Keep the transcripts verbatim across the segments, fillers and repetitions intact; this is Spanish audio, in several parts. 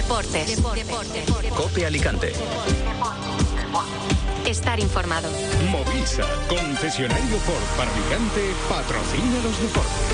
Deportes. Deportes. COPE Alicante. Estar informado. Movisa, concesionario Ford para Alicante, patrocina los deportes.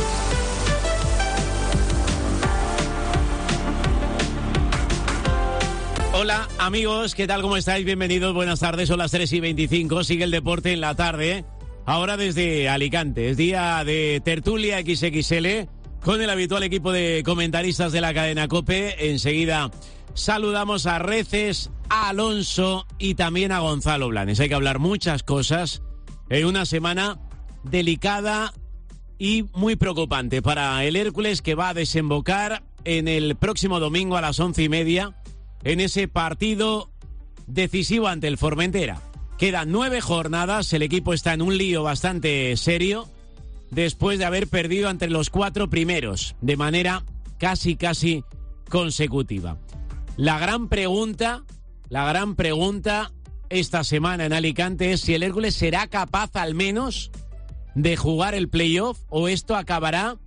Hola amigos, ¿qué tal? ¿Cómo estáis? Bienvenidos, buenas tardes, son las tres y veinticinco, sigue el deporte en la tarde, ahora desde Alicante, es día de tertulia equis equis ele con el habitual equipo de comentaristas de la cadena COPE. Enseguida saludamos a Reces, a Alonso y también a Gonzalo Blanes. Hay que hablar muchas cosas en una semana delicada y muy preocupante para el Hércules, que va a desembocar en el próximo domingo a las once y media en ese partido decisivo ante el Formentera. Quedan nueve jornadas, el equipo está en un lío bastante serio después de haber perdido entre los cuatro primeros de manera casi casi consecutiva. La gran pregunta, la gran pregunta esta semana en Alicante es si el Hércules será capaz al menos de jugar el playoff o esto acabará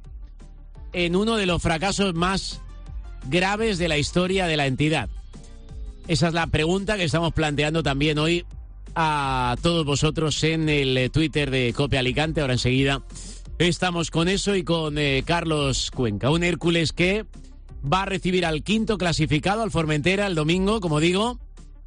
en uno de los fracasos más graves de la historia de la entidad. Esa es la pregunta que estamos planteando también hoy a todos vosotros en el Twitter de COPE Alicante. Ahora enseguida estamos con eso y con eh, Carlos Cuenca. Un Hércules que va a recibir al quinto clasificado, al Formentera, el domingo, como digo,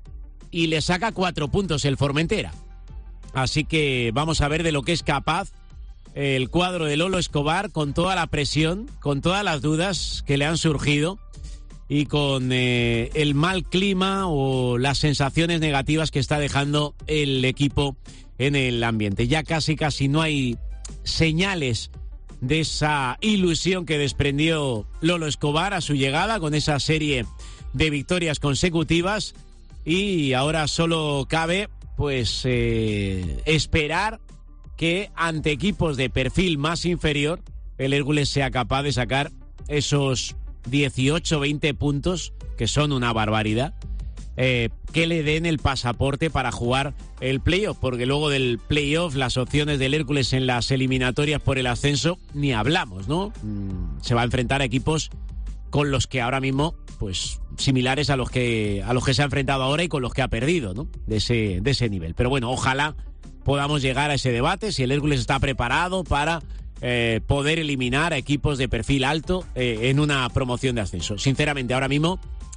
y le saca cuatro puntos el Formentera. Así que vamos a ver de lo que es capaz el cuadro de Lolo Escobar con toda la presión, con todas las dudas que le han surgido y con eh, el mal clima o las sensaciones negativas que está dejando el equipo en el ambiente. Ya casi casi no hay señales de esa ilusión que desprendió Lolo Escobar a su llegada con esa serie de victorias consecutivas, y ahora solo cabe pues eh, esperar que ante equipos de perfil más inferior el Hércules sea capaz de sacar esos dieciocho veinte puntos, que son una barbaridad, eh, que le den el pasaporte para jugar el playoff, porque luego del playoff las opciones del Hércules en las eliminatorias por el ascenso ni hablamos, ¿no? Mm, se va a enfrentar a equipos con los que ahora mismo, pues similares a los que a los que se ha enfrentado ahora y con los que ha perdido, ¿no? De ese, de ese nivel. Pero bueno, ojalá podamos llegar a ese debate, si el Hércules está preparado para Eh, poder eliminar a equipos de perfil alto eh, en una promoción de ascenso. Sinceramente, ahora mismo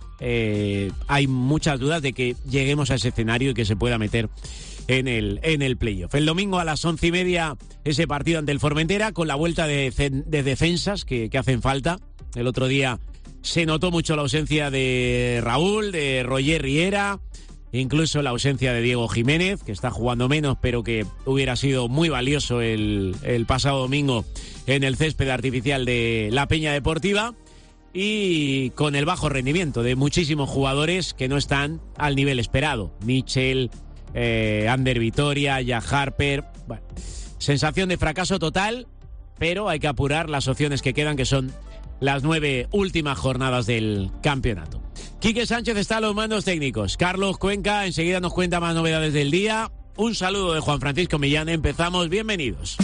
eh, hay muchas dudas de que lleguemos a ese escenario y que se pueda meter en el, en el playoff. El domingo a las once y media ese partido ante el Formentera, con la vuelta de, de defensas que, que hacen falta. El otro día se notó mucho la ausencia de Raúl, de Roger Riera, incluso la ausencia de Diego Jiménez, que está jugando menos, pero que hubiera sido muy valioso el, el pasado domingo en el césped artificial de la Peña Deportiva, y con el bajo rendimiento de muchísimos jugadores que no están al nivel esperado. Michel, eh, Ander Vitoria, Jack Harper. Bueno, sensación de fracaso total, pero hay que apurar las opciones que quedan, que son las nueve últimas jornadas del campeonato. Quique Sánchez está a los mandos técnicos. Carlos Cuenca enseguida nos cuenta más novedades del día. Un saludo de Juan Francisco Millán. Empezamos. Bienvenidos.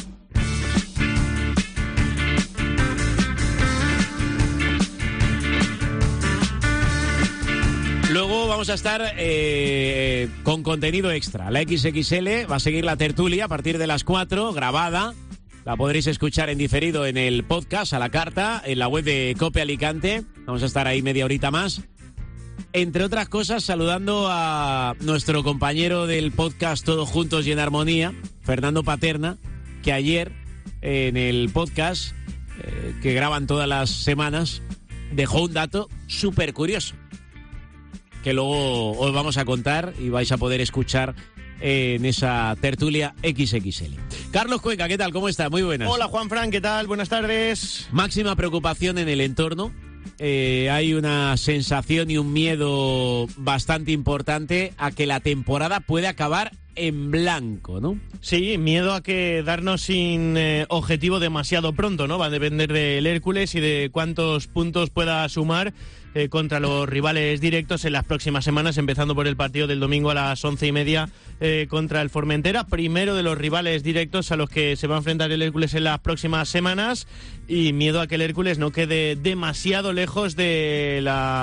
Luego vamos a estar eh, con contenido extra. La equis equis ele va a seguir la tertulia a partir de las cuatro, grabada. La podréis escuchar en diferido en el podcast, a la carta, en la web de COPE Alicante. Vamos a estar ahí media horita más. Entre otras cosas, saludando a nuestro compañero del podcast Todos Juntos y en Armonía, Fernando Paterna, que ayer en el podcast eh, que graban todas las semanas dejó un dato súper curioso, que luego os vamos a contar y vais a poder escuchar en esa tertulia equis equis ele. Carlos Cuenca, ¿qué tal? ¿Cómo estás? Muy buenas. Hola, Juanfran, ¿qué tal? Buenas tardes. Máxima preocupación en el entorno. Eh, hay una sensación y un miedo bastante importante a que la temporada puede acabar en blanco, ¿no? Sí, miedo a quedarnos sin eh, objetivo demasiado pronto, ¿no? Va a depender del Hércules y de cuántos puntos pueda sumar eh, contra los rivales directos en las próximas semanas, empezando por el partido del domingo a las once y media eh, contra el Formentera, primero de los rivales directos a los que se va a enfrentar el Hércules en las próximas semanas, y miedo a que el Hércules no quede demasiado lejos de la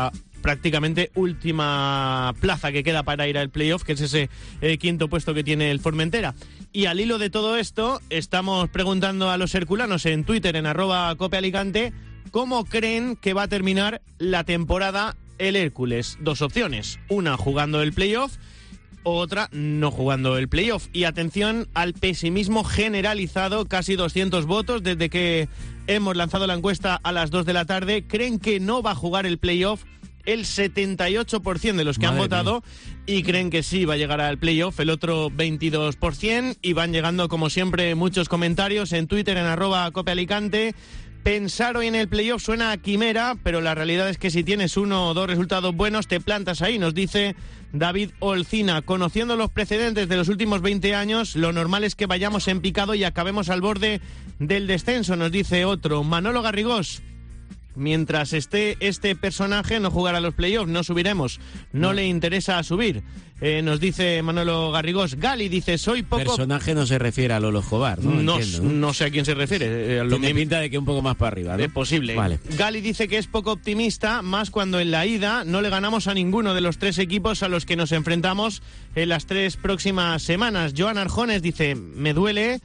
prácticamente última plaza que queda para ir al playoff, que es ese eh, quinto puesto que tiene el Formentera. Y al hilo de todo esto, estamos preguntando a los herculanos en Twitter, en arroba copealicante, cómo creen que va a terminar la temporada el Hércules. Dos opciones, una jugando el playoff, otra no jugando el playoff. Y atención al pesimismo generalizado, casi doscientos votos desde que hemos lanzado la encuesta a las dos de la tarde. Creen que no va a jugar el playoff el setenta y ocho por ciento de los que Madre han votado mía. Y creen que sí va a llegar al playoff el otro veintidós por ciento. Y van llegando, como siempre, muchos comentarios en Twitter, en arroba copealicante. Pensar hoy en el playoff suena a quimera, pero la realidad es que si tienes uno o dos resultados buenos, te plantas ahí, nos dice David Olcina. Conociendo los precedentes de los últimos veinte años, lo normal es que vayamos en picado y acabemos al borde del descenso, nos dice otro. Manolo Garrigós. Mientras esté este personaje, no jugará los playoffs, no subiremos, no, no. le interesa subir. Eh, nos dice Manolo Garrigós. Gali dice, soy poco... Personaje no se refiere a Lolo Escobar, ¿no? No, Entiendo, ¿no? no sé a quién se refiere. Eh, lo Tiene pinta de que un poco más para arriba, ¿no? Es posible. Vale. Gali dice que es poco optimista, más cuando en la ida no le ganamos a ninguno de los tres equipos a los que nos enfrentamos en las tres próximas semanas. Joan Arjones dice, me duele...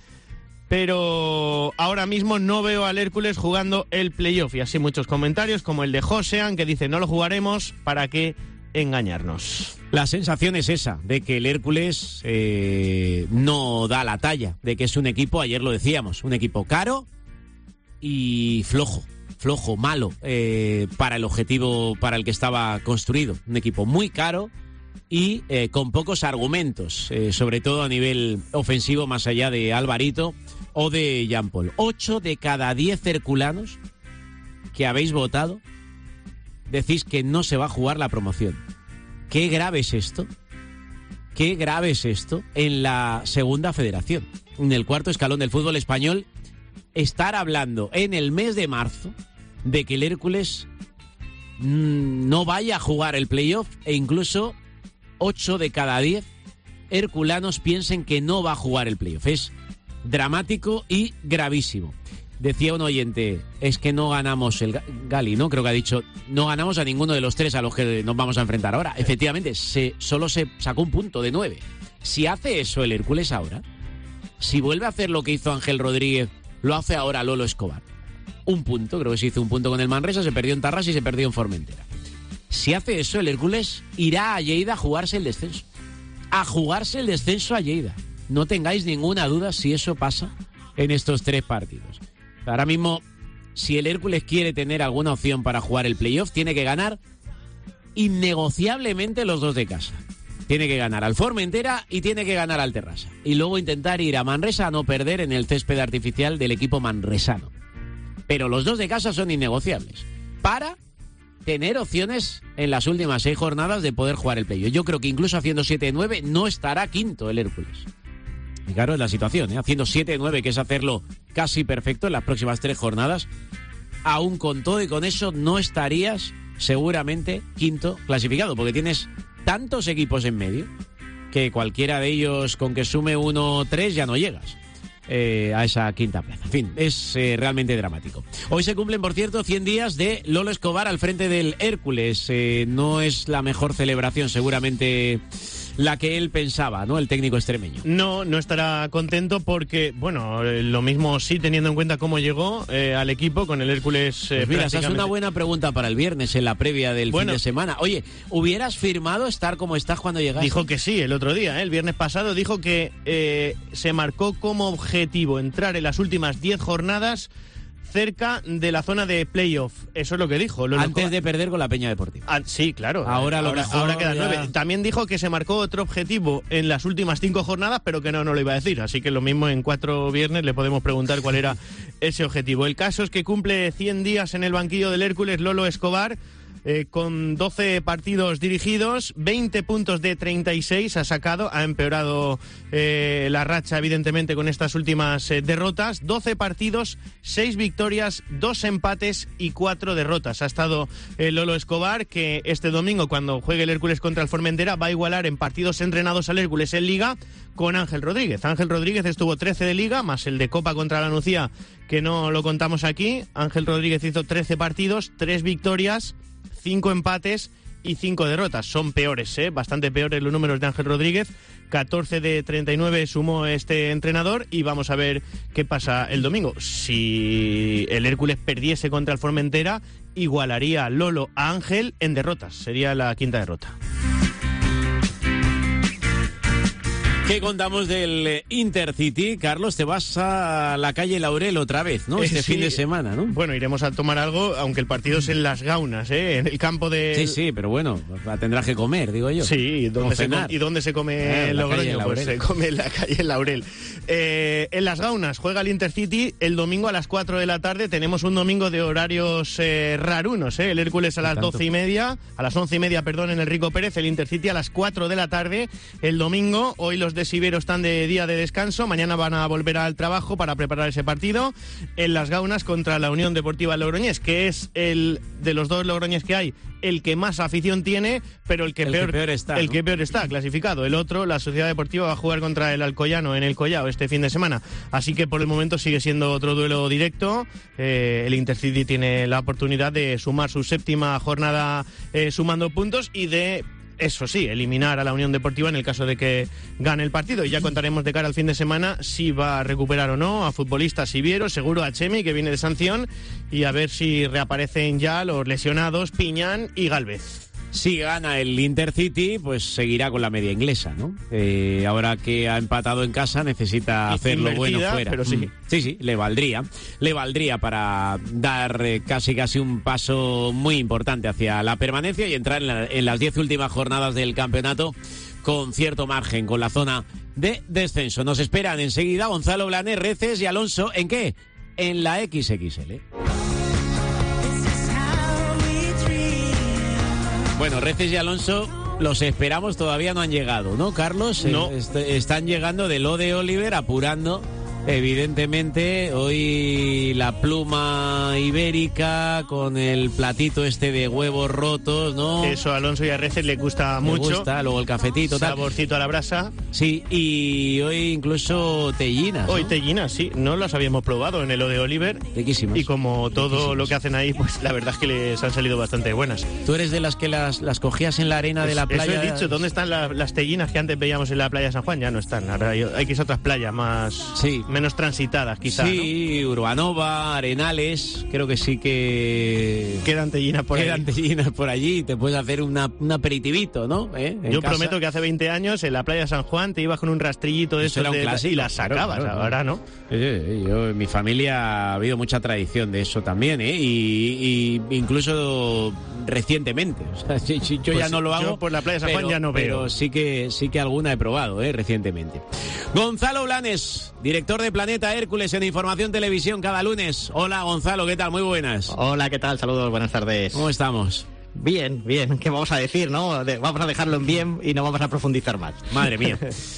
pero ahora mismo no veo al Hércules jugando el playoff. Y así muchos comentarios, como el de Josean, que dice, no lo jugaremos, ¿para qué engañarnos? La sensación es esa, de que el Hércules eh, no da la talla, de que es un equipo, ayer lo decíamos, un equipo caro y flojo, flojo, malo, eh, para el objetivo para el que estaba construido. Un equipo muy caro y eh, con pocos argumentos, eh, sobre todo a nivel ofensivo, más allá de Alvarito o de Jean Paul. Ocho de cada diez herculanos que habéis votado decís que no se va a jugar la promoción. Qué grave es esto, qué grave es esto en la segunda federación, en el cuarto escalón del fútbol español, estar hablando en el mes de marzo de que el Hércules mmm, no vaya a jugar el playoff, e incluso ocho de cada diez herculanos piensen que no va a jugar el playoff. Es dramático y gravísimo. Decía un oyente, es que no ganamos el Gali, ¿no? Creo que ha dicho, no ganamos a ninguno de los tres a los que nos vamos a enfrentar ahora. Efectivamente, se, solo se sacó un punto de nueve. Si hace eso el Hércules ahora, si vuelve a hacer lo que hizo Ángel Rodríguez, lo hace ahora Lolo Escobar. Un punto, creo que se hizo un punto con el Manresa, se perdió en Tarrasa y se perdió en Formentera. Si hace eso, el Hércules irá a Lleida a jugarse el descenso. A jugarse el descenso a Lleida. No tengáis ninguna duda si eso pasa en estos tres partidos. Ahora mismo, si el Hércules quiere tener alguna opción para jugar el playoff, tiene que ganar innegociablemente los dos de casa. Tiene que ganar al Formentera y tiene que ganar al Terrassa. Y luego intentar ir a Manresa a no perder en el césped artificial del equipo manresano. Pero los dos de casa son innegociables para tener opciones en las últimas seis jornadas de poder jugar el playoff. Yo creo que incluso haciendo siete nueve no estará quinto el Hércules. Y claro, es la situación, ¿eh? Haciendo siete nueve, que es hacerlo casi perfecto en las próximas tres jornadas, aún con todo y con eso no estarías seguramente quinto clasificado, porque tienes tantos equipos en medio que cualquiera de ellos con que sume uno o tres ya no llegas eh, a esa quinta plaza. En fin, es eh, realmente dramático. Hoy se cumplen, por cierto, cien días de Lolo Escobar al frente del Hércules. Eh, no es la mejor celebración seguramente la que él pensaba, ¿no? El técnico extremeño. No, no estará contento porque, bueno, eh, lo mismo sí, teniendo en cuenta cómo llegó eh, al equipo con el Hércules. Eh, pues mira, esa es una buena pregunta para el viernes, en la previa del bueno, fin de semana. Oye, ¿hubieras firmado estar como estás cuando llegaste? Dijo que sí, el otro día, ¿eh? El viernes pasado dijo que eh, se marcó como objetivo entrar en las últimas diez jornadas cerca de la zona de playoff. Eso es lo que dijo. Lo Antes lo... de perder con la Peña Deportiva. Ah, sí, claro. Ahora, lo ahora, mejor ahora quedan ya... nueve. También dijo que se marcó otro objetivo en las últimas cinco jornadas, pero que no, no lo iba a decir. Así que lo mismo en cuatro viernes le podemos preguntar cuál era ese objetivo. El caso es que cumple cien días en el banquillo del Hércules Lolo Escobar. Eh, con doce partidos dirigidos, veinte puntos de treinta y seis ha sacado, ha empeorado eh, la racha evidentemente con estas últimas eh, derrotas, doce partidos, seis victorias, dos empates y cuatro derrotas. Ha estado eh, Lolo Escobar, que este domingo cuando juegue el Hércules contra el Formentera va a igualar en partidos entrenados al Hércules en Liga con Ángel Rodríguez. Ángel Rodríguez estuvo trece de Liga, más el de Copa contra la Nucía, que no lo contamos aquí. Ángel Rodríguez hizo trece partidos, tres victorias, cinco empates y cinco derrotas. Son peores, ¿eh? Bastante peores los números de Ángel Rodríguez. catorce de treinta y nueve sumó este entrenador y vamos a ver qué pasa el domingo. Si el Hércules perdiese contra el Formentera, igualaría Lolo a Ángel en derrotas. Sería la quinta derrota. ¿Qué contamos del Intercity? Carlos, te vas a la calle Laurel otra vez, ¿no? Este sí, fin de semana, ¿no? Bueno, iremos a tomar algo, aunque el partido es en Las Gaunas, ¿eh? En el campo de... Sí, sí, pero bueno, tendrás que comer, digo yo. Sí, ¿dónde se com- ¿y dónde se come eh, el Logroño? Pues se come en la calle Laurel. Eh, en Las Gaunas juega el Intercity el domingo a las cuatro de la tarde. Tenemos un domingo de horarios eh, rarunos, ¿eh? El Hércules a las doce y media, a las once y media, perdón, en el Rico Pérez. El Intercity a las cuatro de la tarde el domingo. Hoy los de Sibero están de día de descanso. Mañana van a volver al trabajo para preparar ese partido. En Las Gaunas contra la Unión Deportiva Logroñés, que es el de los dos Logroñés que hay, el que más afición tiene, pero el que, el peor, que peor está. El ¿no? que peor está clasificado. El otro, la Sociedad Deportiva, va a jugar contra el Alcoyano en el Collao este fin de semana. Así que por el momento sigue siendo otro duelo directo. Eh, el Intercity tiene la oportunidad de sumar su séptima jornada eh, sumando puntos y de, eso sí, eliminar a la Unión Deportiva en el caso de que gane el partido. Y ya contaremos de cara al fin de semana si va a recuperar o no a futbolistas Siviero, seguro a Chemi, que viene de sanción, y a ver si reaparecen ya los lesionados Piñán y Gálvez. Si gana el Intercity, pues seguirá con la media inglesa, ¿no? Eh, ahora que ha empatado en casa, necesita hacer lo bueno fuera. Pero sí. Mm. sí, sí, le valdría. Le valdría para dar eh, casi casi un paso muy importante hacia la permanencia y entrar en, la, en las diez últimas jornadas del campeonato con cierto margen, con la zona de descenso. Nos esperan enseguida Gonzalo Blanes, Reces y Alonso. ¿En qué? En la equis equis ele. Bueno, Reces y Alonso los esperamos, todavía no han llegado, ¿no, Carlos? No. Est- están llegando de lo de Oliver, apurando, evidentemente. Hoy la pluma ibérica con el platito este de huevos rotos, ¿no? Eso a Alonso y a Reces le gusta Me mucho. gusta, luego el cafetito, tal. Saborcito a la brasa. Sí, y hoy incluso tellinas, ¿no? Hoy tellinas, sí, no las habíamos probado en el O de Oliver. Riquísimas. Y como todo Riquísimas. lo que hacen ahí, pues la verdad es que les han salido bastante buenas. Tú eres de las que las, las cogías en la arena de la playa. Eso he dicho, ¿dónde están la- las tellinas que antes veíamos en la playa de San Juan? Ya no están, ahora hay, hay que ir a otras playas más, Sí. menos transitadas quizás, Sí, Urbanova, Arenales, creo que sí que... ¿no? Quedan tellinas por Quedan ahí. tellinas por allí y te puedes hacer una, un aperitivito, ¿no? ¿Eh? En Yo casa. prometo que hace veinte años en la playa de San Juan te ibas con un rastrillito de Eso estos era un de- clásico, y las claro, sacabas, claro, claro. ahora no. Sí, sí, yo, en mi familia ha habido mucha tradición de eso también, ¿eh? Y, y incluso recientemente. O sea, yo, yo Pues ya no lo yo hago. por la playa de San Juan pero- ya no veo. Pero sí que, sí que alguna he probado, ¿eh? Recientemente. Gonzalo Blanes, director de Planeta Hércules en Información Televisión cada lunes. Hola, Gonzalo, ¿qué tal? Muy buenas. Hola, ¿qué tal? Saludos, buenas tardes. ¿Cómo estamos? Bien, bien, ¿qué vamos a decir, no? De- vamos a dejarlo en bien y no vamos a profundizar más. Madre mía.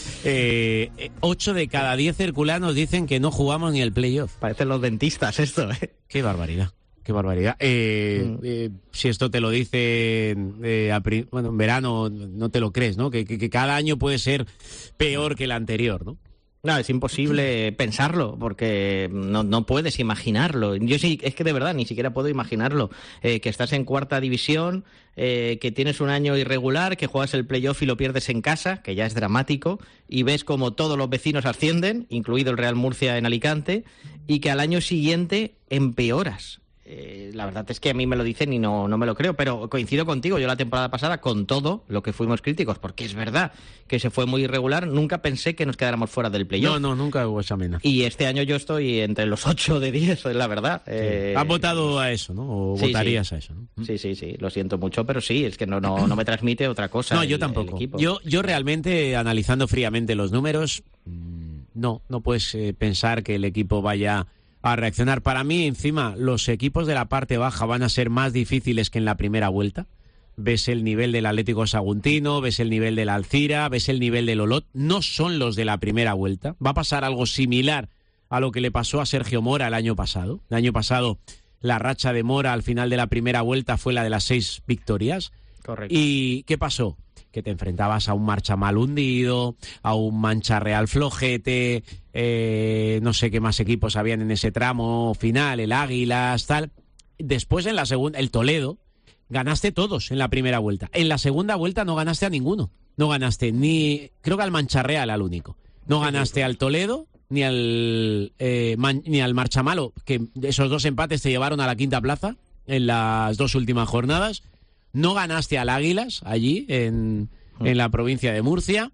Eh, ocho de cada diez herculanos dicen que no jugamos ni el playoff. Parecen los dentistas esto, ¿eh? Qué barbaridad. Qué barbaridad. Eh, Mm. eh, si esto te lo dicen eh, a pri- bueno, en verano, no te lo crees, ¿no? Que, que, que cada año puede ser peor que el anterior, ¿no? No, es imposible pensarlo, porque no, no puedes imaginarlo. Yo sí, es que de verdad ni siquiera puedo imaginarlo. Eh, que estás en cuarta división, eh, que tienes un año irregular, que juegas el playoff y lo pierdes en casa, que ya es dramático, y ves como todos los vecinos ascienden, incluido el Real Murcia en Alicante, y que al año siguiente empeoras. Eh, la verdad es que a mí me lo dicen y no, no me lo creo, pero coincido contigo. Yo la temporada pasada, con todo lo que fuimos críticos, porque es verdad que se fue muy irregular, nunca pensé que nos quedáramos fuera del playoff. No, no, nunca hubo esa amenaza. Y este año yo estoy entre los ocho de diez, es la verdad. Eh, Has votado a eso, ¿no? O sí, votarías sí. a eso, ¿no? Sí, sí, sí, lo siento mucho, pero sí, es que no, no, no me transmite otra cosa. No, el- yo el tampoco. equipo. Yo, yo realmente, analizando fríamente los números, mm, no, no puedes eh, pensar que el equipo vaya a reaccionar. Para mí, encima, los equipos de la parte baja van a ser más difíciles que en la primera vuelta. Ves el nivel del Atlético Saguntino, ves el nivel del Alcira, ves el nivel del Olot. No son los de la primera vuelta. Va a pasar algo similar a lo que le pasó a Sergio Mora el año pasado. El año pasado, la racha de Mora al final de la primera vuelta fue la de las seis victorias. Correcto. ¿Y qué pasó? Que te enfrentabas a un Marcha mal hundido, a un Mancha Real flojete, eh, no sé qué más equipos habían en ese tramo final, el Águilas, tal. Después en la segunda, el Toledo, ganaste todos en la primera vuelta. En la segunda vuelta no ganaste a ninguno. No ganaste ni, creo que al Mancharreal al único. No ganaste al Toledo ni al eh, Man, ni al Marchamalo, que esos dos empates te llevaron a la quinta plaza en las dos últimas jornadas. No ganaste al Águilas allí en, en la provincia de Murcia.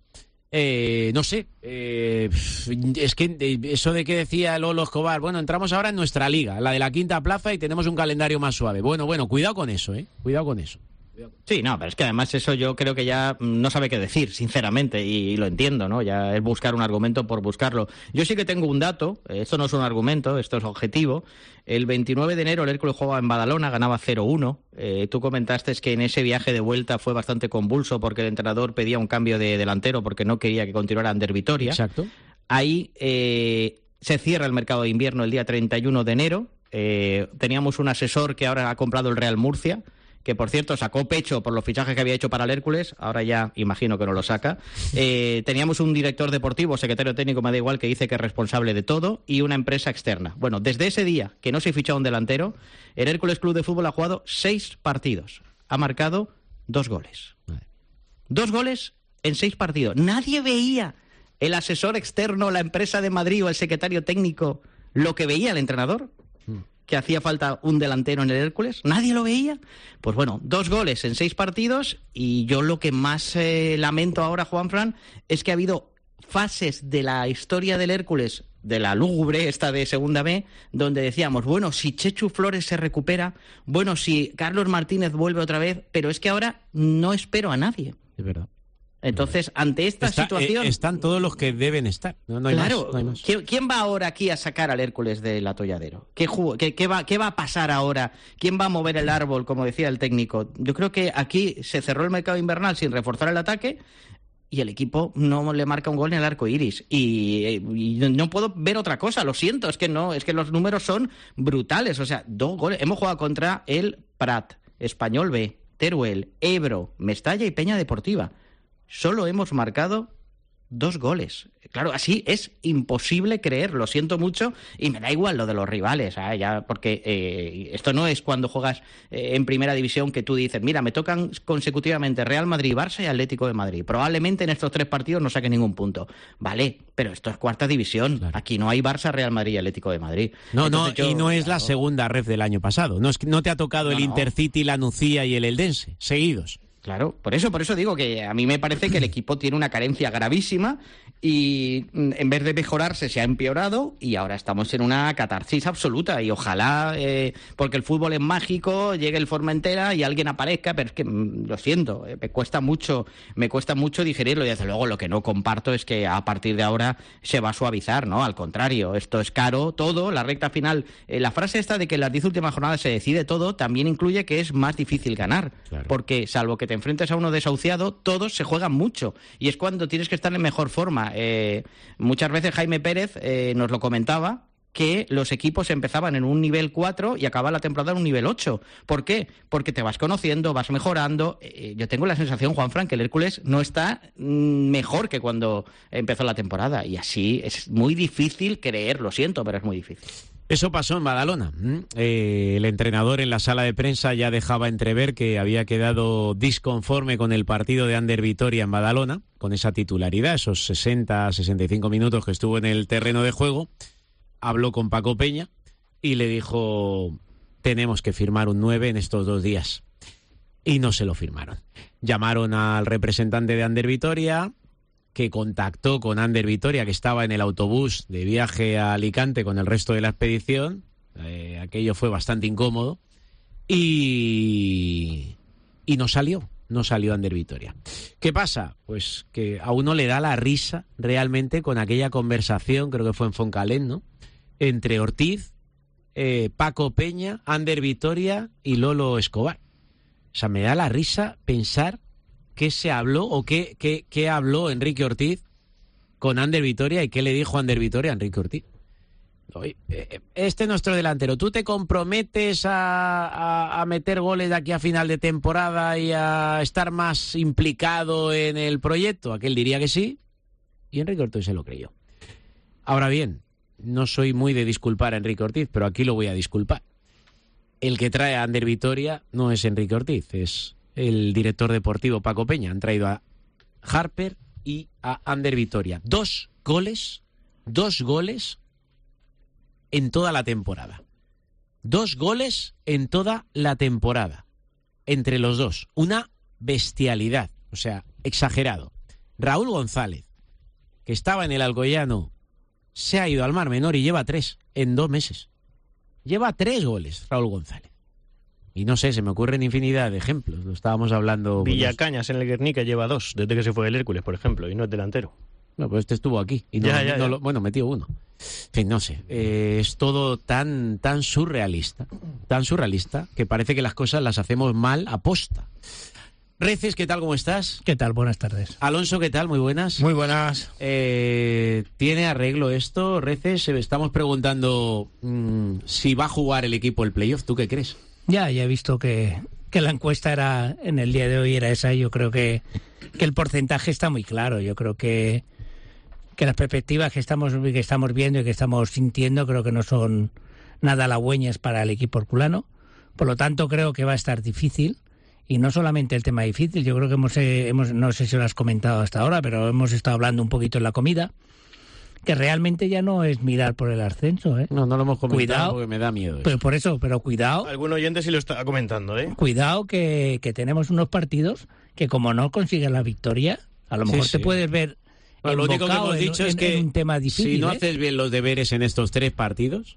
Eh, no sé, eh, es que eso de que decía Lolo Escobar, bueno, entramos ahora en nuestra liga, la de la quinta plaza, y tenemos un calendario más suave. Bueno, bueno, cuidado con eso, ¿eh? Cuidado con eso. Sí, no, pero es que además eso yo creo que ya no sabe qué decir, sinceramente, y, y lo entiendo, ¿no? Ya es buscar un argumento por buscarlo. Yo sí que tengo un dato, esto no es un argumento, esto es objetivo. El veintinueve de enero el Hércules jugaba en Badalona, ganaba cero uno. Eh, tú comentaste que en ese viaje de vuelta fue bastante convulso porque el entrenador pedía un cambio de delantero porque no quería que continuara Ander Vitoria. Exacto. Ahí eh, se cierra el mercado de invierno el día treinta y uno de enero. Eh, teníamos un asesor que ahora ha comprado el Real Murcia, que por cierto sacó pecho por los fichajes que había hecho para el Hércules, ahora ya imagino que no lo saca. Eh, teníamos un director deportivo, secretario técnico, me da igual, que dice que es responsable de todo, y una empresa externa. Bueno, desde ese día que no se fichó un delantero, el Hércules Club de Fútbol ha jugado seis partidos, ha marcado dos goles. Dos goles en seis partidos. Nadie veía, el asesor externo, la empresa de Madrid o el secretario técnico, lo que veía el entrenador, que hacía falta un delantero en el Hércules. ¿Nadie lo veía? Pues bueno, dos goles en seis partidos, y yo lo que más eh, lamento ahora, Juanfran, es que ha habido fases de la historia del Hércules, de la lúgubre esta de Segunda B, donde decíamos, bueno, si Chechu Flores se recupera, bueno, si Carlos Martínez vuelve otra vez, pero es que ahora no espero a nadie. Es verdad. Entonces, ante esta Está, situación... Eh, están todos los que deben estar. No, no hay claro, más, no hay más. ¿quién, ¿quién va ahora aquí a sacar al Hércules del atolladero? ¿Qué, jugo, qué, qué, va, ¿Qué va a pasar ahora? ¿Quién va a mover el árbol, como decía el técnico? Yo creo que aquí se cerró el mercado invernal sin reforzar el ataque, y el equipo no le marca un gol en el arco iris. Y, y no puedo ver otra cosa, lo siento, es que no, es que los números son brutales. O sea, dos goles. Hemos jugado contra el Prat, Español B, Teruel, Ebro, Mestalla y Peña Deportiva. Solo hemos marcado dos goles. Claro, así es imposible creer, lo siento mucho, y me da igual lo de los rivales, ¿eh? Ya, porque eh, esto no es cuando juegas eh, en primera división que tú dices, mira, me tocan consecutivamente Real Madrid, Barça y Atlético de Madrid. Probablemente en estos tres partidos no saque ningún punto. Vale, pero esto es cuarta división. Claro. Aquí no hay Barça, Real Madrid y Atlético de Madrid. No, Entonces, no, yo, y no es claro. la segunda ref del año pasado. No, es que no te ha tocado no, el Intercity, la Nucía y el Eldense, seguidos. Claro, por eso, por eso digo que a mí me parece que el equipo tiene una carencia gravísima y en vez de mejorarse se ha empeorado, y ahora estamos en una catarsis absoluta, y ojalá, eh, porque el fútbol es mágico, llegue el Formentera y alguien aparezca, pero es que lo siento, eh, me cuesta mucho, me cuesta mucho digerirlo, y desde luego lo que no comparto es que a partir de ahora se va a suavizar, ¿no? Al contrario, esto es caro, todo, la recta final, eh, la frase esta de que en las diez últimas jornadas se decide todo, también incluye que es más difícil ganar, claro. Porque salvo que te enfrentes a uno desahuciado, todos se juegan mucho, y es cuando tienes que estar en mejor forma. Eh, muchas veces Jaime Pérez eh, nos lo comentaba, que los equipos empezaban en un nivel cuatro y acababan la temporada en un nivel ocho. ¿Por qué? Porque te vas conociendo, vas mejorando. Eh, yo tengo la sensación, Juanfran, que el Hércules no está mm, mejor que cuando empezó la temporada, y así es muy difícil creer, lo siento, pero es muy difícil. Eso pasó en Badalona. Eh, el entrenador en la sala de prensa ya dejaba entrever que había quedado disconforme con el partido de Ander Vitoria en Badalona, con esa titularidad, esos sesenta, sesenta y cinco minutos que estuvo en el terreno de juego. Habló con Paco Peña y le dijo, tenemos que firmar un nueve en estos dos días. Y no se lo firmaron. Llamaron al representante de Ander Vitoria, que contactó con Ander Vitoria, que estaba en el autobús de viaje a Alicante con el resto de la expedición. Eh, aquello fue bastante incómodo. Y, y no salió, no salió Ander Vitoria. ¿Qué pasa? Pues que a uno le da la risa realmente con aquella conversación, creo que fue en Foncalén, ¿no? Entre Ortiz, eh, Paco Peña, Ander Vitoria y Lolo Escobar. O sea, me da la risa pensar qué se habló o qué, qué, qué habló Enrique Ortiz con Ander Vitoria y qué le dijo Ander Vitoria a Enrique Ortiz. Oye, este es nuestro delantero, ¿tú te comprometes a, a, a meter goles de aquí a final de temporada y a estar más implicado en el proyecto? Aquel diría que sí, y Enrique Ortiz se lo creyó. Ahora bien, no soy muy de disculpar a Enrique Ortiz, pero aquí lo voy a disculpar. el que trae a Ander Vitoria no es Enrique Ortiz, es el director deportivo Paco Peña. Han traído a Harper y a Ander Vitoria. Dos goles, dos goles en toda la temporada. Dos goles en toda la temporada. Entre los dos. Una bestialidad. O sea, exagerado. Raúl González, que estaba en el Alcoyano, se ha ido al Mar Menor y lleva tres en dos meses. Lleva tres goles, Raúl González. Y no sé, se me ocurren infinidad de ejemplos. Lo estábamos hablando... Villacañas en el Guernica lleva dos, desde que se fue el Hércules, por ejemplo, y no es delantero. No, pues este estuvo aquí. Y no, ya, ya, no ya. Lo, bueno, metió uno. En fin, no sé. Eh, es todo tan, tan surrealista, tan surrealista, que parece que las cosas las hacemos mal aposta. Reces, ¿qué tal? ¿Cómo estás? ¿Qué tal? Buenas tardes. Alonso, ¿qué tal? Muy buenas. Muy buenas. Eh, ¿Tiene arreglo esto, Reces? Estamos preguntando mmm, si va a jugar el equipo el playoff. ¿Tú qué crees? Ya, ya he visto que, que la encuesta era en el día de hoy era esa. Yo creo que, que el porcentaje está muy claro. Yo creo que, que las perspectivas que estamos, que estamos viendo y que estamos sintiendo creo que no son nada halagüeñas para el equipo herculano. Por lo tanto, creo que va a estar difícil. Y no solamente el tema difícil, yo creo que hemos, eh, hemos, no sé si lo has comentado hasta ahora, pero hemos estado hablando un poquito en la comida, que realmente ya no es mirar por el ascenso, ¿eh? No, no lo hemos comentado Cuidado, porque me da miedo eso. Pero por eso, pero cuidado. Algún oyente sí lo está comentando, ¿eh? Cuidado que, que tenemos unos partidos que como no consigues la victoria, a lo mejor Sí, te sí. puedes ver Bueno, lo único que hemos en, dicho en, es que en un tema difícil, si no ¿eh? haces bien los deberes en estos tres partidos,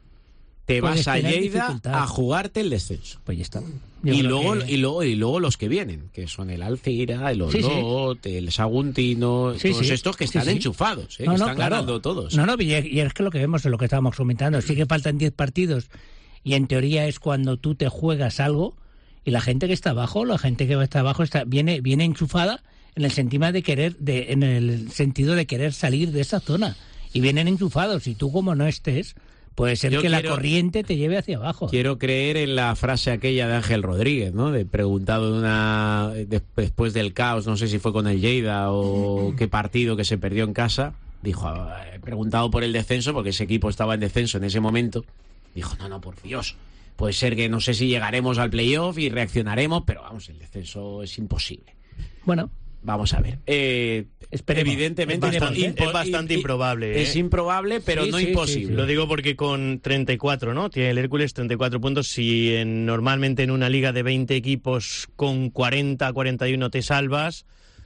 te Puedes vas a tener Lleida dificultad. a jugarte el descenso. Pues ya está. Yo Y creo luego, que- y, luego, y luego los que vienen, que son el Alcira, el Sí, sí. Olot, el Saguntino, Sí, todos sí. estos que Sí, están sí. enchufados, ¿eh? No, que no, están claro. ganando todos. No, no, y es, y es que lo que vemos es lo que estábamos comentando. Sí que faltan diez partidos y en teoría es cuando tú te juegas algo y la gente que está abajo, la gente que está abajo está viene viene enchufada en el sentido de querer de, en el sentido de querer salir de esa zona y vienen enchufados y tú como no estés puede ser Yo que la quiero- corriente te lleve hacia abajo. Quiero creer en la frase aquella de Ángel Rodríguez, ¿no? De preguntado de una de- después del caos, no sé si fue con el Lleida o qué partido que se perdió en casa, dijo, "Ah, he preguntado por el descenso porque ese equipo estaba en descenso en ese momento." Dijo, "No, no, por Dios. Puede ser que no sé si llegaremos al playoff y reaccionaremos, pero vamos, el descenso es imposible." Bueno, Vamos a ver. Eh, Esperemos. evidentemente Es bastante- impo- es bastante im- improbable, ¿eh? Es improbable, pero Sí, no sí, sí, imposible. sí. Lo digo porque con treinta y cuatro, ¿no? Tiene el Hércules treinta y cuatro puntos. Si en, normalmente en una liga de veinte equipos con cuarenta, cuarenta y uno te salvas,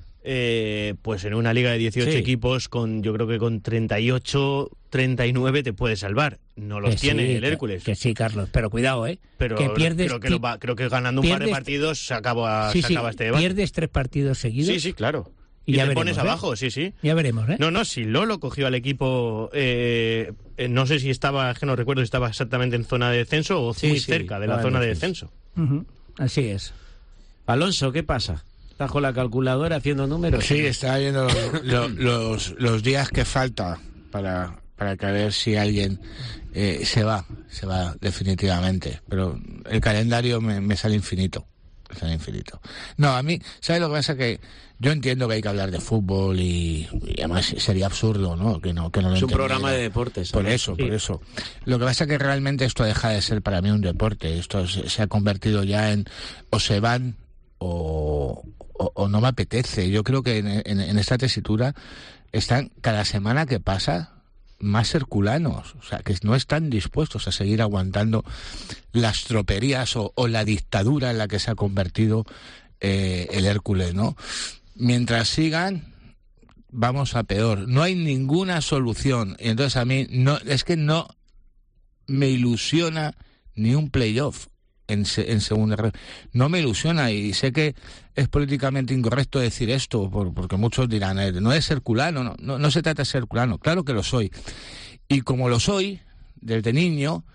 eh, pues en una liga de dieciocho Sí. equipos con, yo creo que con treinta y ocho, treinta y nueve te puedes salvar. No los que tiene sí, el que- Hércules. Que, sí, Carlos, pero cuidado, ¿eh? pero que pierdes creo, que lo va- creo que ganando un par de pierdes- partidos se acaba, sí, se sí, acaba este debate. pierdes tres partidos seguidos. Sí, sí, claro. Y Y, ya te veremos, pones ¿eh? abajo, sí, sí. Ya veremos, ¿eh? No, no, si Lolo cogió al equipo, eh, eh, no sé si estaba, es que no recuerdo si estaba exactamente en zona de descenso o Sí, muy sí, cerca de la estaba en zona de descenso. descenso. Ujú, así es. Alonso, ¿qué pasa? ¿Estás con la calculadora haciendo números? Sí, estaba viendo lo- los, los días que falta para, para que a ver si alguien eh, se va, se va definitivamente. Pero el calendario me, me sale infinito. Me sale infinito. No, a mí, ¿sabes lo que pasa? Que yo entiendo que hay que hablar de fútbol y, y además sería absurdo, ¿no? Que no, que no lo Es un entendiera. programa de deportes. Por Alonso. eso, por eso. Lo que pasa es que realmente esto deja de ser para mí un deporte. Esto se, se ha convertido ya en o se van o, o, o no me apetece. Yo creo que en, en, en esta tesitura están cada semana que pasa más herculanos, o sea, que no están dispuestos a seguir aguantando las troperías o, o la dictadura en la que se ha convertido eh, el Hércules, ¿no? Mientras sigan, vamos a peor. No hay ninguna solución. Y entonces a mí no, es que no me ilusiona ni un playoff en, se, en segunda red. No me ilusiona y sé que es políticamente incorrecto decir esto, por, porque muchos dirán, eh, no es herculano, no, no, no se trata de ser herculano. Claro que lo soy. Y como lo soy, desde niño,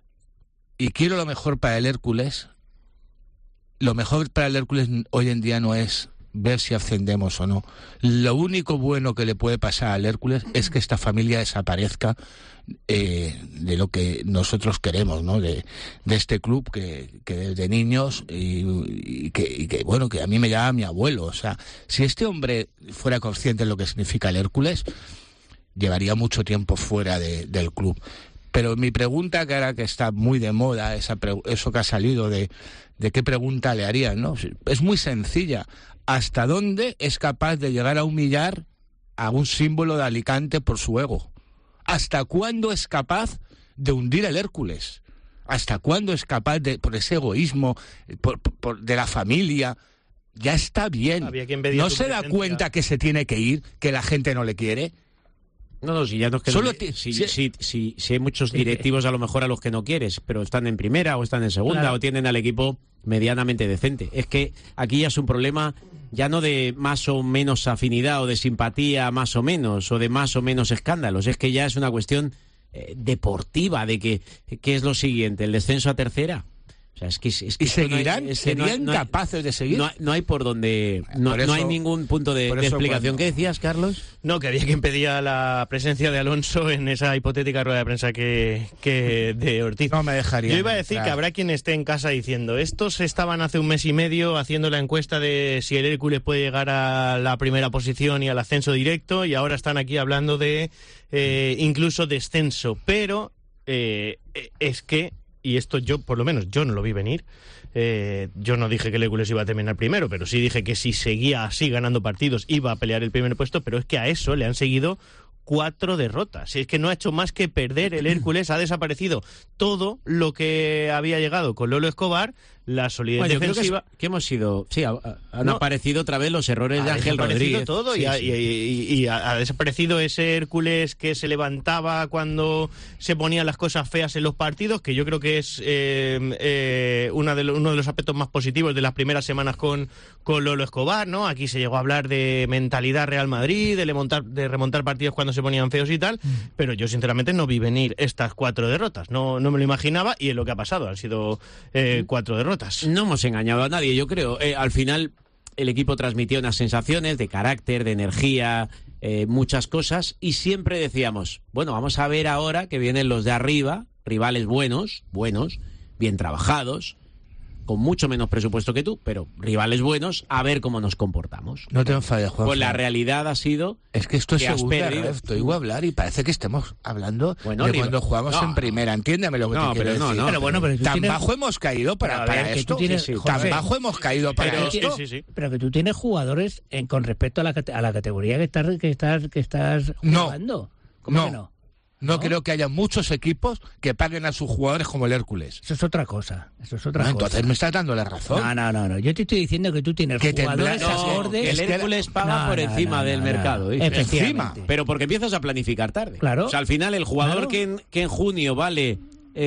y quiero lo mejor para el Hércules, lo mejor para el Hércules hoy en día no es ver si ascendemos o no. Lo único bueno que le puede pasar al Hércules es que esta familia desaparezca eh, de lo que nosotros queremos, ¿no? De, de este club que, que desde niños y, y, que, y que, bueno, que a mí me llama mi abuelo. O sea, si este hombre fuera consciente de lo que significa el Hércules, llevaría mucho tiempo fuera de, del club. Pero mi pregunta, que ahora que está muy de moda, esa pre- eso que ha salido de, de qué pregunta le harían, ¿no? Es muy sencilla. ¿Hasta dónde es capaz de llegar a humillar a un símbolo de Alicante por su ego? ¿Hasta cuándo es capaz de hundir el Hércules? ¿Hasta cuándo es capaz de, por ese egoísmo, por, por, de la familia? Ya está bien. ¿No se da cuenta que se tiene que ir, que la gente no le quiere? No, no, si ya no es que Solo no, ti- si, si- si, si, si hay muchos directivos a lo mejor a los que no quieres, pero están en primera o están en segunda Claro. o tienen al equipo medianamente decente. Es que aquí ya es un problema ya no de más o menos afinidad o de simpatía más o menos o de más o menos escándalos, es que ya es una cuestión eh, deportiva de que, que es lo siguiente, el descenso a tercera. O sea, es que, es que ¿Y esto no hay- seguirán? es que no hay- ¿Serían no hay- capaces de seguir? No, hay- no hay por donde... No, Por no eso- hay ningún punto de, por de eso explicación. cuando- ¿Qué decías, Carlos? No, que había quien pedía la presencia de Alonso en esa hipotética rueda de prensa que, que de Ortiz. No me dejaría. Yo iba a decir que habrá quien esté en casa diciendo, estos estaban hace un mes y medio haciendo la encuesta de si el Hércules puede llegar a la primera posición y al ascenso directo, y ahora están aquí hablando de eh, incluso descenso. Pero eh, es que, y esto yo, por lo menos, yo no lo vi venir. Eh, yo no dije que el Hércules iba a terminar primero, pero sí dije que si seguía así ganando partidos iba a pelear el primer puesto, pero es que a eso le han seguido cuatro derrotas. Si es que no ha hecho más que perder el Hércules, ha desaparecido todo lo que había llegado con Lolo Escobar, la solidez Bueno, yo creo que, defensiva. es- que hemos sido... Sí, ha- ha- han No. aparecido otra vez los errores de Ha Ángel desaparecido Rodríguez. todo Sí, y, ha, sí. y- y- y ha- ha desaparecido ese Hércules que se levantaba cuando se ponían las cosas feas en los partidos, que yo creo que es eh, eh, una de lo- uno de los aspectos más positivos de las primeras semanas con, con Lolo Escobar, ¿no? Aquí se llegó a hablar de mentalidad Real Madrid, de remontar, de remontar partidos cuando se ponían feos y tal, pero yo sinceramente no vi venir estas cuatro derrotas, no, no me lo imaginaba, y es lo que ha pasado, han sido eh, cuatro derrotas. No hemos engañado a nadie, yo creo. Eh, al final el equipo transmitió unas sensaciones de carácter, de energía, eh, muchas cosas, y siempre decíamos, bueno, vamos a ver ahora que vienen los de arriba, rivales buenos, buenos, bien trabajados, con mucho menos presupuesto que tú, pero rivales buenos, a ver cómo nos comportamos. No te enfades, Juan. Pues la realidad ha sido... Es que esto es que has segunda, perdido. Rafa, te oigo hablar y parece que estemos hablando Bueno, de ni- cuando jugamos no. en primera. Entiéndeme lo que No, te quiero pero no, decir. no. Pero bueno, pero tú Tan tienes- bajo hemos caído para, Pero a para ver, que esto. tú tienes- Sí, sí. José, Tan bajo hemos caído para Pero- esto. sí, sí, sí. Pero que tú tienes jugadores en, con respecto a la, cate- a la categoría que estás que estás que estás No. jugando. ¿Cómo No. que no? No, ¿No? creo que haya muchos equipos que paguen a sus jugadores como el Hércules. Eso es otra cosa. Eso es otra No, cosa. entonces me estás dando la razón. No, no, no, no. Yo te estoy diciendo que tú tienes Que jugadores tendrás- a no, bordes. el es que- Hércules paga No, por no, encima no, del no, mercado. no. dice. Efectivamente. Encima. Pero porque empiezas a planificar tarde. Claro. O sea, al final el jugador Claro. que, en, que en junio vale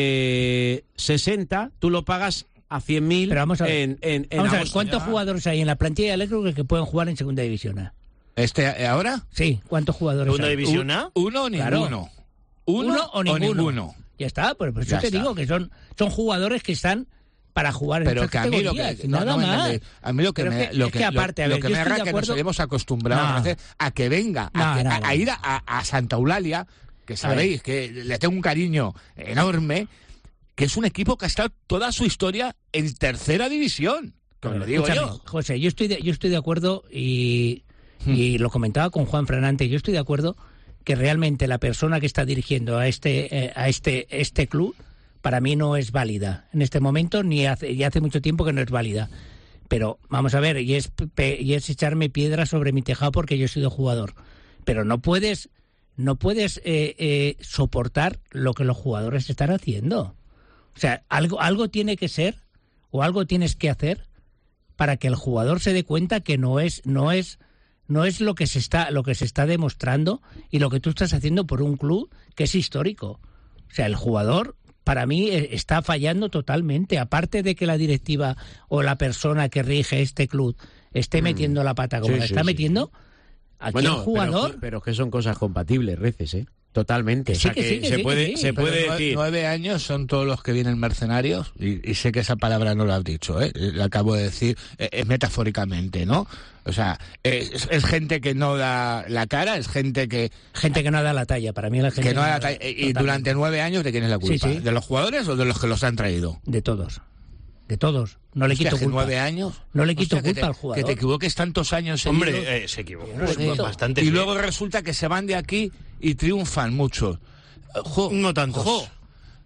eh, sesenta, tú lo pagas a cien mil Pero vamos a ver. en, en, en Vamos a ver, agosto. ¿cuántos jugadores hay en la plantilla del Hércules que pueden jugar en segunda división A? Este, eh, ¿Ahora? Sí, ¿cuántos jugadores ¿Segunda hay? división A? Uno o Claro. ninguno. Uno, o ninguno. Ya está, por por eso Ya te está. digo que son, son jugadores que están para jugar en Pero estas que a mí lo que categorías, no, nada no me más. engañes. A mí lo que Pero me es que- lo es que, que lo- aparte, a lo ver, que yo me estoy arranca de es que nos acuerdo- hemos acostumbrado No. a, veces a que venga a, No, que- no, a- no. a ir a, a Santa Eulalia, que sabéis que le tengo un cariño enorme, que es un equipo que ha estado toda su historia en tercera división. Que os lo digo Escúchame, yo. José, yo estoy de, yo estoy de acuerdo y, y lo comentaba con Juan Fernante, yo estoy de acuerdo que realmente la persona que está dirigiendo a este eh, a este este club para mí no es válida en este momento, ni hace y hace mucho tiempo que no es válida. Pero vamos a ver, y es pe- y es echarme piedra sobre mi tejado porque yo he sido jugador. Pero no puedes no puedes eh, eh, soportar lo que los jugadores están haciendo. O sea, algo algo tiene que ser o algo tienes que hacer para que el jugador se dé cuenta que no es no es no es lo que se está lo que se está demostrando y lo que tú estás haciendo por un club que es histórico. O sea, el jugador para mí eh, está fallando totalmente, aparte de que la directiva o la persona que rige este club esté metiendo la pata como Sí, la sí, está sí, metiendo. Aquí Bueno, el jugador pero, pero que son cosas compatibles, Reces, ¿eh? Totalmente. Que O sea, sí, que sí, que se sí, puede, que sí. se Pero puede nue- decir... nueve años son todos los que vienen mercenarios, y, y sé que esa palabra no la has dicho, ¿eh? La acabo de decir, eh, es metafóricamente, ¿no? O sea, es, es gente que no da la cara, es gente que, gente que no da la talla, para mí la gente que no da la talla. Y totalmente. durante nueve años, ¿de quién es la culpa? Sí, sí. ¿De los jugadores o de los que los han traído? de todos. De todos. No le Hostia, quito que culpa. nueve años. No le quito Hostia, que culpa te- al jugador. Que te equivoques tantos años seguidos. Hombre, eh, se equivocó. Yo no lo quito. Bastante. y sí. luego resulta que se van de aquí y triunfan mucho. Jo, No tantos. jo,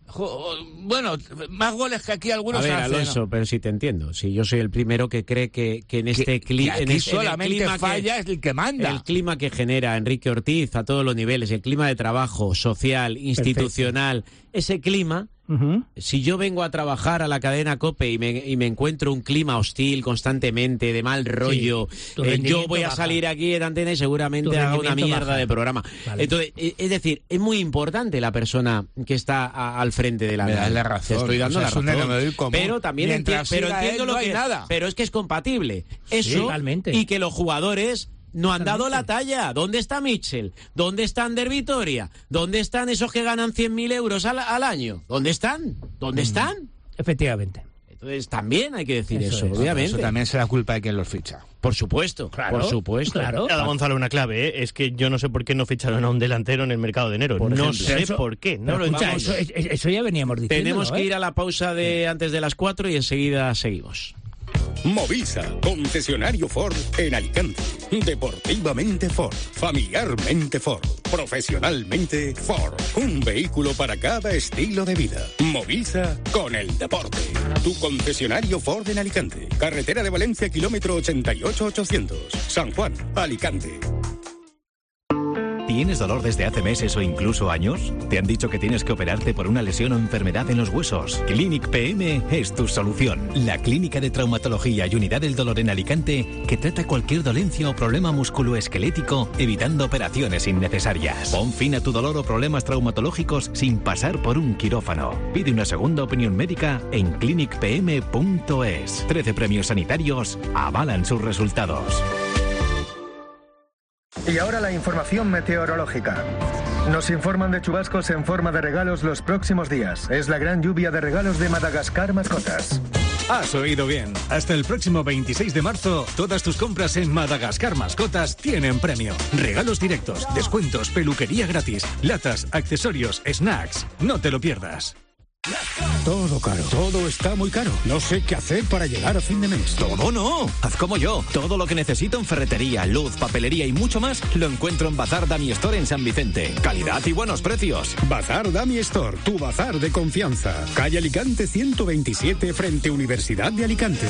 Bueno, más goles que aquí algunos A ver, hacen, Alonso, ¿no? pero si te entiendo. Si yo soy el primero que cree que, que en este clima... aquí solamente falla es el que manda. El clima que genera Enrique Ortiz a todos los niveles, el clima de trabajo, social, institucional, perfecto. Ese clima... Uh-huh. Si yo vengo a trabajar a la cadena COPE y me, y me encuentro un clima hostil constantemente, de mal rollo, sí, eh, yo voy a baja. salir aquí en antena y seguramente haga una mierda baja. de programa. Vale. Entonces, es decir, es muy importante la persona que está a, al frente de la... Me das la razón. Te estoy dando o sea, la razón. Pero también enti pero entiendo él, lo no que... Nada. Pero es que es compatible. Eso sí, y que los jugadores... No han dado la talla. ¿Dónde está Mitchell? ¿Dónde está Ander Vitoria? ¿Dónde están esos que ganan cien mil euros al, al año? ¿Dónde están? ¿Dónde mm. están? Efectivamente. Entonces también hay que decir eso, eso es, obviamente. Eso también será culpa de quien los ficha. Por supuesto, claro, por supuesto. Claro. Nada, Gonzalo, una clave, ¿eh? Es que yo no sé por qué no ficharon a un delantero en el mercado de enero. Por no ejemplo. sé eso, por qué. No lo escucha, eso, eso ya veníamos diciendo. Tenemos que ¿eh? ir a la pausa de antes de las cuatro y enseguida seguimos. Movilsa, concesionario Ford en Alicante. Deportivamente Ford, familiarmente Ford, profesionalmente Ford. Un vehículo para cada estilo de vida. Movilsa con el deporte. Tu concesionario Ford en Alicante. Carretera de Valencia, kilómetro ochenta y ocho ochocientos. San Juan, Alicante. ¿Tienes dolor desde hace meses o incluso años? ¿Te han dicho que tienes que operarte por una lesión o enfermedad en los huesos? Clinic P M es tu solución. La clínica de traumatología y unidad del dolor en Alicante que trata cualquier dolencia o problema musculoesquelético evitando operaciones innecesarias. Pon fin a tu dolor o problemas traumatológicos sin pasar por un quirófano. Pide una segunda opinión médica en clinic p m punto es. Trece premios sanitarios avalan sus resultados. Y ahora la información meteorológica. Nos informan de chubascos en forma de regalos los próximos días. Es la gran lluvia de regalos de Madagascar Mascotas. Has oído bien. Hasta el próximo veintiséis de marzo, todas tus compras en Madagascar Mascotas tienen premio. Regalos directos, descuentos, peluquería gratis, latas, accesorios, snacks. No te lo pierdas. Todo caro. Todo está muy caro. No sé qué hacer para llegar a fin de mes. Todo no. Haz como yo. Todo lo que necesito en ferretería, luz, papelería y mucho más lo encuentro en Bazar Dami Store en San Vicente. Calidad y buenos precios. Bazar Dami Store, tu bazar de confianza. Calle Alicante ciento veintisiete frente Universidad de Alicante.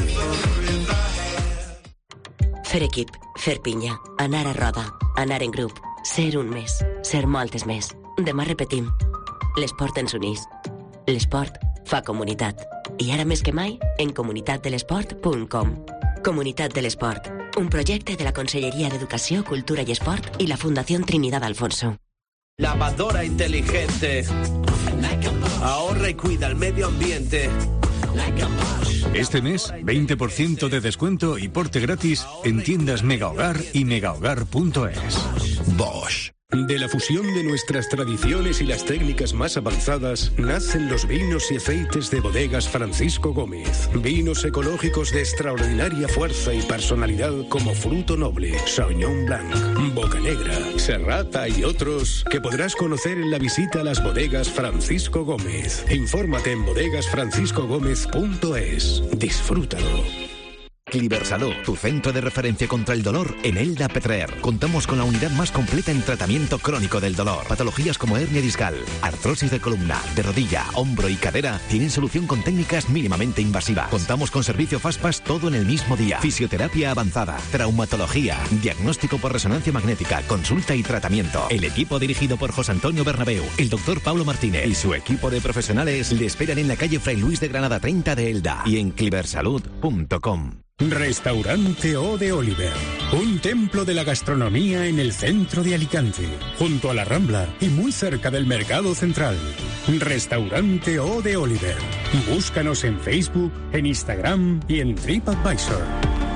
Fer equip, fer pinya, anar a roda, anar en grup, ser un mes, ser moltes més. Demà repetim. L'esport ens unís. L'esport fa comunitat. I ara més que mai, en comunitat de l'esport punt com. Comunitat de l'Esport, un projecte de la Conselleria d'Educació, Cultura i Esport i la Fundació Trinidad Alfonso. Lavadora inteligente. Ahorra y cuida el medio ambiente. Este mes, veinte por ciento de descuento y porte gratis en tiendas Mega Hogar y megahogar punto es. Bosch. De la fusión de nuestras tradiciones y las técnicas más avanzadas nacen los vinos y aceites de Bodegas Francisco Gómez. Vinos ecológicos de extraordinaria fuerza y personalidad como Fruto Noble, Sauvignon Blanc, Boca Negra, Serrata y otros que podrás conocer en la visita a las Bodegas Francisco Gómez. Infórmate en bodegas francisco gómez punto es. Disfrútalo. Cliversalud, tu centro de referencia contra el dolor en Elda Petrer. Contamos con la unidad más completa en tratamiento crónico del dolor. Patologías como hernia discal, artrosis de columna, de rodilla, hombro y cadera tienen solución con técnicas mínimamente invasivas. Contamos con servicio Fastpass todo en el mismo día. Fisioterapia avanzada, traumatología, diagnóstico por resonancia magnética, consulta y tratamiento. El equipo dirigido por José Antonio Bernabeu, el doctor Pablo Martínez y su equipo de profesionales le esperan en la calle Fray Luis de Granada treinta de Elda y en cliversalud punto com. Restaurante O de Oliver, un templo de la gastronomía en el centro de Alicante, junto a la Rambla y muy cerca del Mercado Central. Restaurante O de Oliver. Búscanos en Facebook, en Instagram y en TripAdvisor.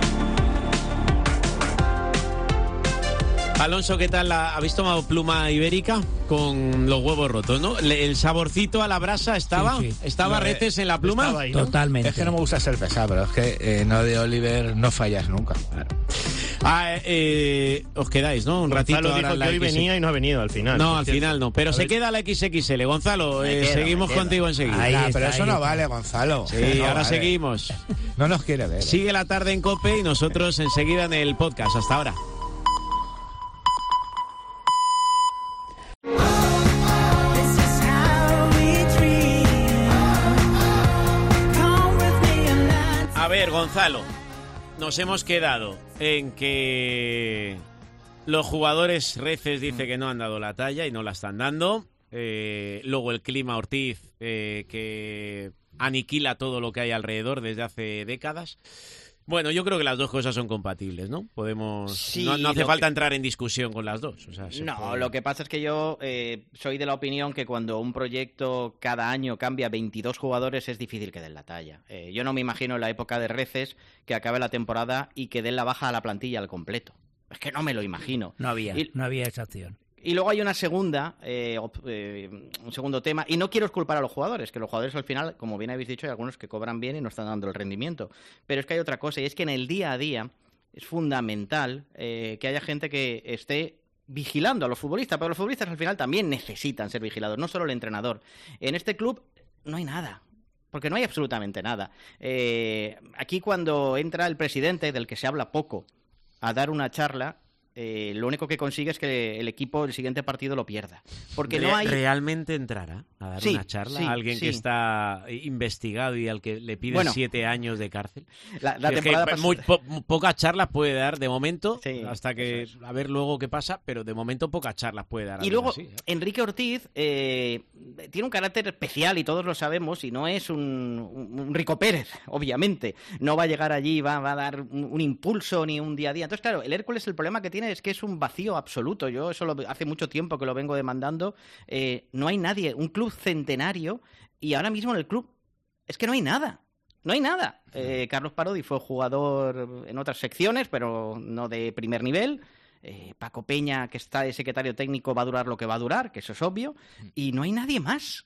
Alonso, ¿qué tal? ¿Habéis tomado pluma ibérica con los huevos rotos, no? ¿El saborcito a la brasa estaba? Sí, sí. ¿Estaba retes en la pluma? Ahí, ¿no? Totalmente. Es que no me gusta ser pesado, pero es que eh, no de Oliver no fallas nunca. Claro. Ah, eh, os quedáis, ¿no? Un ratito. Gonzalo dijo ahora que hoy X... venía y no ha venido al final. No, al final no, pero se queda la equis equis ele. Gonzalo, eh, quedo, seguimos contigo enseguida. Ahí está, pero eso ahí no vale, Gonzalo. Sí, no ahora vale. seguimos. No nos quiere ver. Sigue la tarde en COPE y nosotros enseguida en el podcast. Hasta ahora. This is how we dream. Gonzalo, nos hemos quedado en que los jugadores Reces dice que no han dado la talla y no la están dando. Eh, luego el clima Ortiz, eh, que aniquila todo lo que hay alrededor desde hace décadas. Bueno, yo creo que las dos cosas son compatibles, ¿no? Podemos... Sí, no, no hace falta que... entrar en discusión con las dos. O sea, no, puede... lo que pasa es que yo eh, soy de la opinión que cuando un proyecto cada año cambia veintidós jugadores es difícil que den la talla. Eh, yo no me imagino en la época de Reces que acabe la temporada y que den la baja a la plantilla al completo. Es que no me lo imagino. No había, y... no había esa opción. Y luego hay una segunda, eh, eh, un segundo tema, y no quiero culpar a los jugadores, que los jugadores al final, como bien habéis dicho, hay algunos que cobran bien y no están dando el rendimiento. Pero es que hay otra cosa, y es que en el día a día es fundamental eh, que haya gente que esté vigilando a los futbolistas, pero los futbolistas al final también necesitan ser vigilados, no solo el entrenador. En este club no hay nada. Porque no hay absolutamente nada. Eh, aquí cuando entra el presidente, del que se habla poco, a dar una charla... Eh, lo único que consigue es que el equipo el siguiente partido lo pierda. Porque Re- no hay... ¿Realmente entrará a dar sí, una charla sí, a alguien sí. que está investigado y al que le pide bueno, siete años de cárcel? La, la es temporada que pas... muy po- pocas charlas puede dar de momento, sí, hasta que es. a ver luego qué pasa, pero de momento pocas charlas puede dar. Y luego, así, ¿eh? Enrique Ortiz eh, tiene un carácter especial y todos lo sabemos, y no es un, un, un Rico Pérez, obviamente. No va a llegar allí, va, va a dar un, un impulso ni un día a día. Entonces, claro, el Hércules el problema que tiene es que es un vacío absoluto. Yo eso lo, hace mucho tiempo que lo vengo demandando. Eh, no hay nadie, un club centenario, y ahora mismo en el club es que no hay nada. No hay nada. Eh, Carlos Parodi fue jugador en otras secciones, pero no de primer nivel. Eh, Paco Peña, que está de secretario técnico, va a durar lo que va a durar, que eso es obvio. Y no hay nadie más.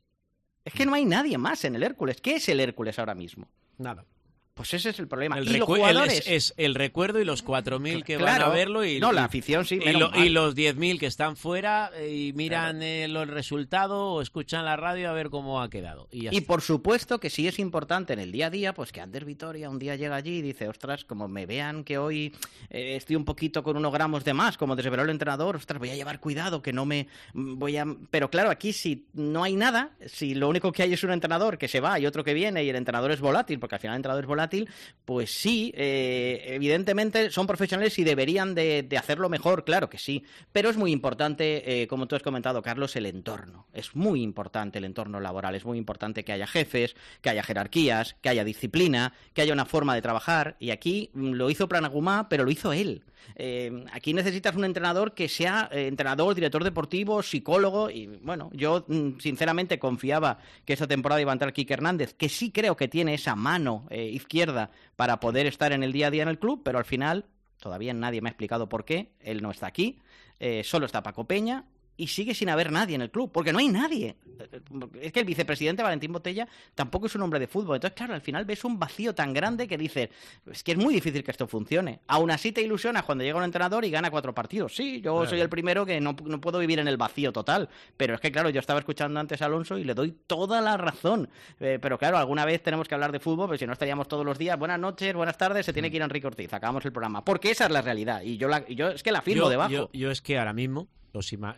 Es que no hay nadie más en el Hércules. ¿Qué es el Hércules ahora mismo? Nada. Pues ese es el problema. El y los recu- jugadores... el, es, es el recuerdo y los cuatro mil que claro, van a verlo y, no, y, la afición sí, y, lo, mal. y los diez mil que están fuera y miran claro. eh, los resultados o escuchan la radio a ver cómo ha quedado. Y, ya y está. por supuesto que sí es importante en el día a día, pues que Ander Vitoria un día llega allí y dice, ostras, como me vean que hoy eh, estoy un poquito con unos gramos de más, como desveló el entrenador, ostras, voy a llevar cuidado, que no me voy a... Pero claro, aquí si no hay nada, si lo único que hay es un entrenador que se va y otro que viene y el entrenador es volátil, porque al final el entrenador es volátil, pues Pues sí, eh, evidentemente son profesionales y deberían de, de hacerlo mejor, claro que sí, pero es muy importante, eh, como tú has comentado, Carlos, el entorno. Es muy importante el entorno laboral, es muy importante que haya jefes, que haya jerarquías, que haya disciplina, que haya una forma de trabajar, y aquí lo hizo Planagumá, pero lo hizo él. Eh, aquí necesitas un entrenador que sea eh, entrenador, director deportivo, psicólogo, y bueno, yo mm, sinceramente confiaba que esta temporada iba a entrar Quique Hernández, que sí creo que tiene esa mano eh, izquierda para poder estar en el día a día en el club, pero al final todavía nadie me ha explicado por qué, él no está aquí, eh, solo está Paco Peña, y sigue sin haber nadie en el club, porque no hay nadie. Es que el vicepresidente Valentín Botella tampoco es un hombre de fútbol. Entonces, claro, al final ves un vacío tan grande que dices, es que es muy difícil que esto funcione. Aún así te ilusionas cuando llega un entrenador y gana cuatro partidos. Sí, yo claro. soy el primero que no, no puedo vivir en el vacío total. Pero es que, claro, yo estaba escuchando antes a Alonso y le doy toda la razón. Eh, pero claro, alguna vez tenemos que hablar de fútbol, pero si no estaríamos todos los días, buenas noches, buenas tardes, se tiene que ir Enrique Ortiz, acabamos el programa. Porque esa es la realidad. Y yo, la, yo es que la firmo yo, debajo. Yo, yo es que ahora mismo los ima-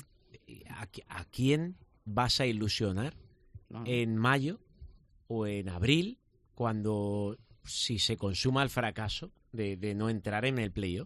¿A, ¿A quién vas a ilusionar no. en mayo o en abril cuando si se consuma el fracaso de, de no entrar en el playoff?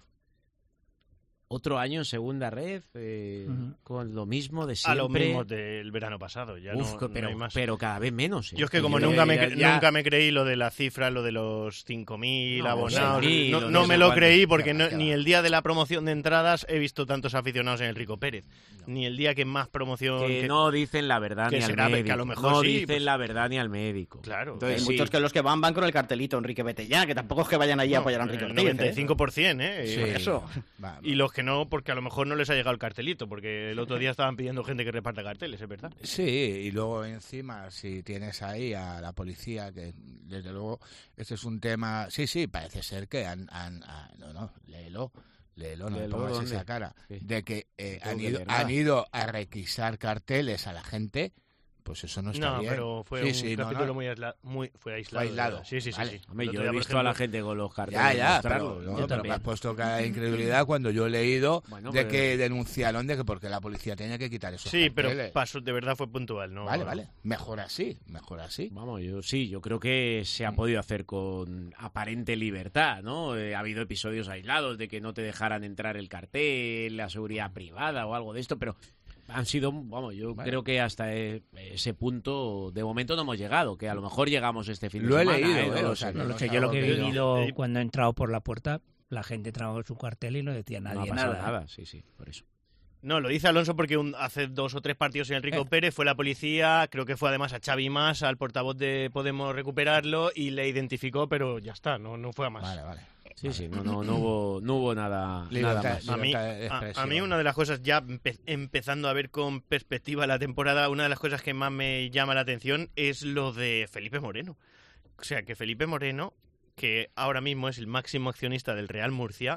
Otro año en segunda red, eh, uh-huh. con lo mismo de siempre. A lo mismo del verano pasado, ya Uf, no, pero, no hay más. Pero cada vez menos. ¿eh? Yo es que como yo nunca, me, ya, ya... nunca me creí lo de la cifra, lo de los cinco mil no, abonados, sí, no, no me lo cuánto. creí porque no, ni el día de la promoción de entradas he visto tantos aficionados en el Rico Pérez, no. ni el día que más promoción... Que, que no dicen la verdad ni al médico. Que a lo mejor no sí, dicen pues... la verdad ni al médico. Claro. Entonces, hay sí. muchos que los que van van con el cartelito Enrique vete ya, que tampoco es que vayan allí no, a apoyar a Enrique Ortiz. El noventa y cinco por ciento, ¿eh? Sí. Eso. Va, va. Y los que no, porque a lo mejor no les ha llegado el cartelito, porque el otro día estaban pidiendo gente que reparta carteles, ¿es verdad? Sí, y luego encima, si tienes ahí a la policía, que desde luego, este es un tema... Sí, sí, parece ser que han... han, han no, no, léelo, léelo, no léelo, me pongas ¿dónde? esa cara. Sí. De que eh, han, que ido, han ido a requisar carteles a la gente pues eso no está no, bien. No, pero fue sí, un sí, capítulo no, no. muy, aisla, muy fue aislado. Fue aislado. Sí, sí, sí. Vale. sí. Hombre, yo Otro he día, visto ejemplo, a la gente con los carteles. Ya, ya, pero, ¿no? no, pero me has puesto cara de incredulidad cuando yo he leído bueno, de pero... que denunciaron de que porque la policía tenía que quitar esos sí, carteles. pero pasó, de verdad fue puntual, ¿no? Vale, vale. Mejor así, mejor así. Vamos, yo sí, yo creo que se ha podido hacer con aparente libertad, ¿no? Eh, ha habido episodios aislados de que no te dejaran entrar el cartel, la seguridad privada o algo de esto, pero han sido, vamos, yo vale. creo que hasta ese punto de momento no hemos llegado, que a lo mejor llegamos este fin de lo semana. He leído, ¿eh? ¿eh? No, o sea, no, no, lo sé, yo lo que he leído cuando he entrado por la puerta, la gente entraba con su cartel y no decía nadie no ha pasado nada. nada. Sí, sí, por eso. No, lo dice Alonso porque un, hace dos o tres partidos en Enrico eh. Pérez fue la policía, creo que fue además a Xavi Mas, al portavoz de Podemos recuperarlo, y le identificó, pero ya está, no, no fue a más. Vale, vale. Sí, sí, no, no, no, hubo, no hubo nada, nada más. A mí, a, a mí una de las cosas, ya empe empezando a ver con perspectiva la temporada, una de las cosas que más me llama la atención es lo de Felipe Moreno. O sea, que Felipe Moreno, que ahora mismo es el máximo accionista del Real Murcia,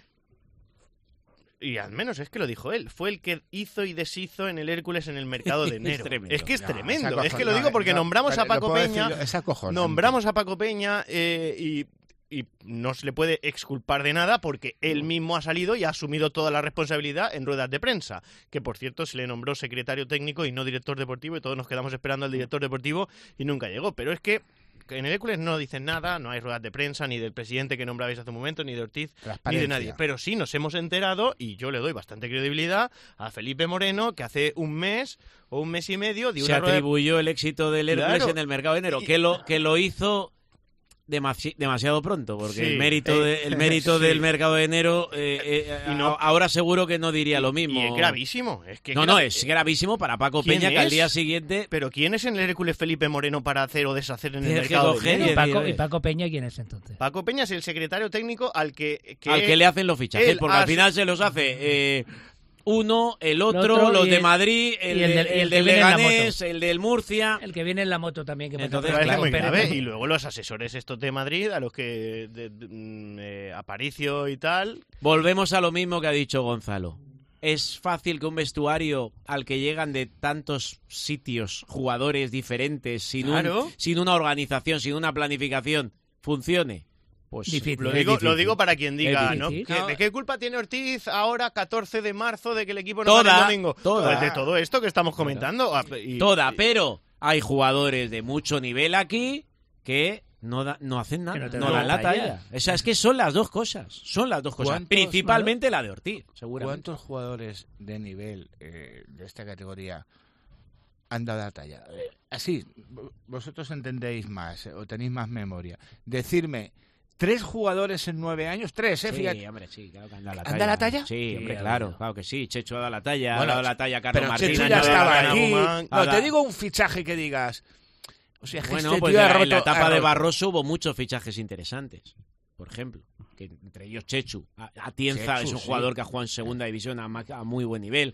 y al menos es que lo dijo él, fue el que hizo y deshizo en el Hércules en el mercado de enero. es, es que es no, tremendo, es que lo digo porque no, nombramos a Paco Peña, yo, nombramos a Paco Peña eh, y... y no se le puede exculpar de nada porque él mismo ha salido y ha asumido toda la responsabilidad en ruedas de prensa, que por cierto se le nombró secretario técnico y no director deportivo, y todos nos quedamos esperando al director deportivo y nunca llegó. Pero es que en el Hércules no dicen nada, no hay ruedas de prensa ni del presidente que nombrabais hace un momento, ni de Ortiz, ni de nadie. Pero sí nos hemos enterado, y yo le doy bastante credibilidad a Felipe Moreno, que hace un mes o un mes y medio de una se rueda... atribuyó el éxito del Hércules claro. en el mercado de enero, que lo, que lo hizo... Demasi demasiado pronto, porque sí, el mérito, de, el mérito sí. del mercado de enero eh, eh, y no, ahora seguro que no diría lo mismo. Y es gravísimo. Es que no, gra no, es gravísimo para Paco Peña, es? que al día siguiente... Pero ¿quién es en el Hércules Felipe Moreno para hacer o deshacer en el Tienes mercado de enero? ¿Y Paco, ¿Y Paco Peña quién es entonces? Paco Peña es el secretario técnico al que... que al que le hacen los fichajes, porque al final se los hace... Eh, uno, el otro, otro los de Madrid, el, el del, el el del Leganés, el del Murcia... El que viene en la moto también. Que Entonces, me claro, muy grave. Y luego los asesores estos de Madrid, a los que... De, de, de, eh, Aparicio y tal... Volvemos a lo mismo que ha dicho Gonzalo. Es fácil que un vestuario al que llegan de tantos sitios, jugadores diferentes, sin, claro. un, sin una organización, sin una planificación, funcione. Pues difícil, lo, digo, lo digo para quien diga, ¿no? ¿De qué culpa tiene Ortiz ahora, catorce de marzo, de que el equipo no toda, gane el domingo? Toda. Pues de todo esto que estamos comentando. Y, toda, pero hay jugadores de mucho nivel aquí que no, da, no hacen nada, no, no dan la talla. O sea, es que son las dos cosas, son las dos cosas. Principalmente la de Ortiz, seguramente. ¿Cuántos jugadores de nivel eh, de esta categoría han dado la talla? Así, vosotros entendéis más, o tenéis más memoria. Decirme... ¿Tres jugadores en nueve años? Tres, ¿eh? Sí, Fíjate. hombre, sí, claro que han dado la ¿Han talla. dado la talla? Sí, sí hombre, claro, claro que sí. Chechu ha dado la talla, bueno, ha dado la talla Carlos pero Martínez. Chechu ya estaba aquí. Guzmán, no, te digo un fichaje que digas... O sea, bueno, este pues tío en, ha roto, en la etapa ha de Barroso hubo muchos fichajes interesantes. Por ejemplo, que entre ellos Chechu. Atienza Chechu, es un sí. jugador que ha jugado en segunda división a, a muy buen nivel.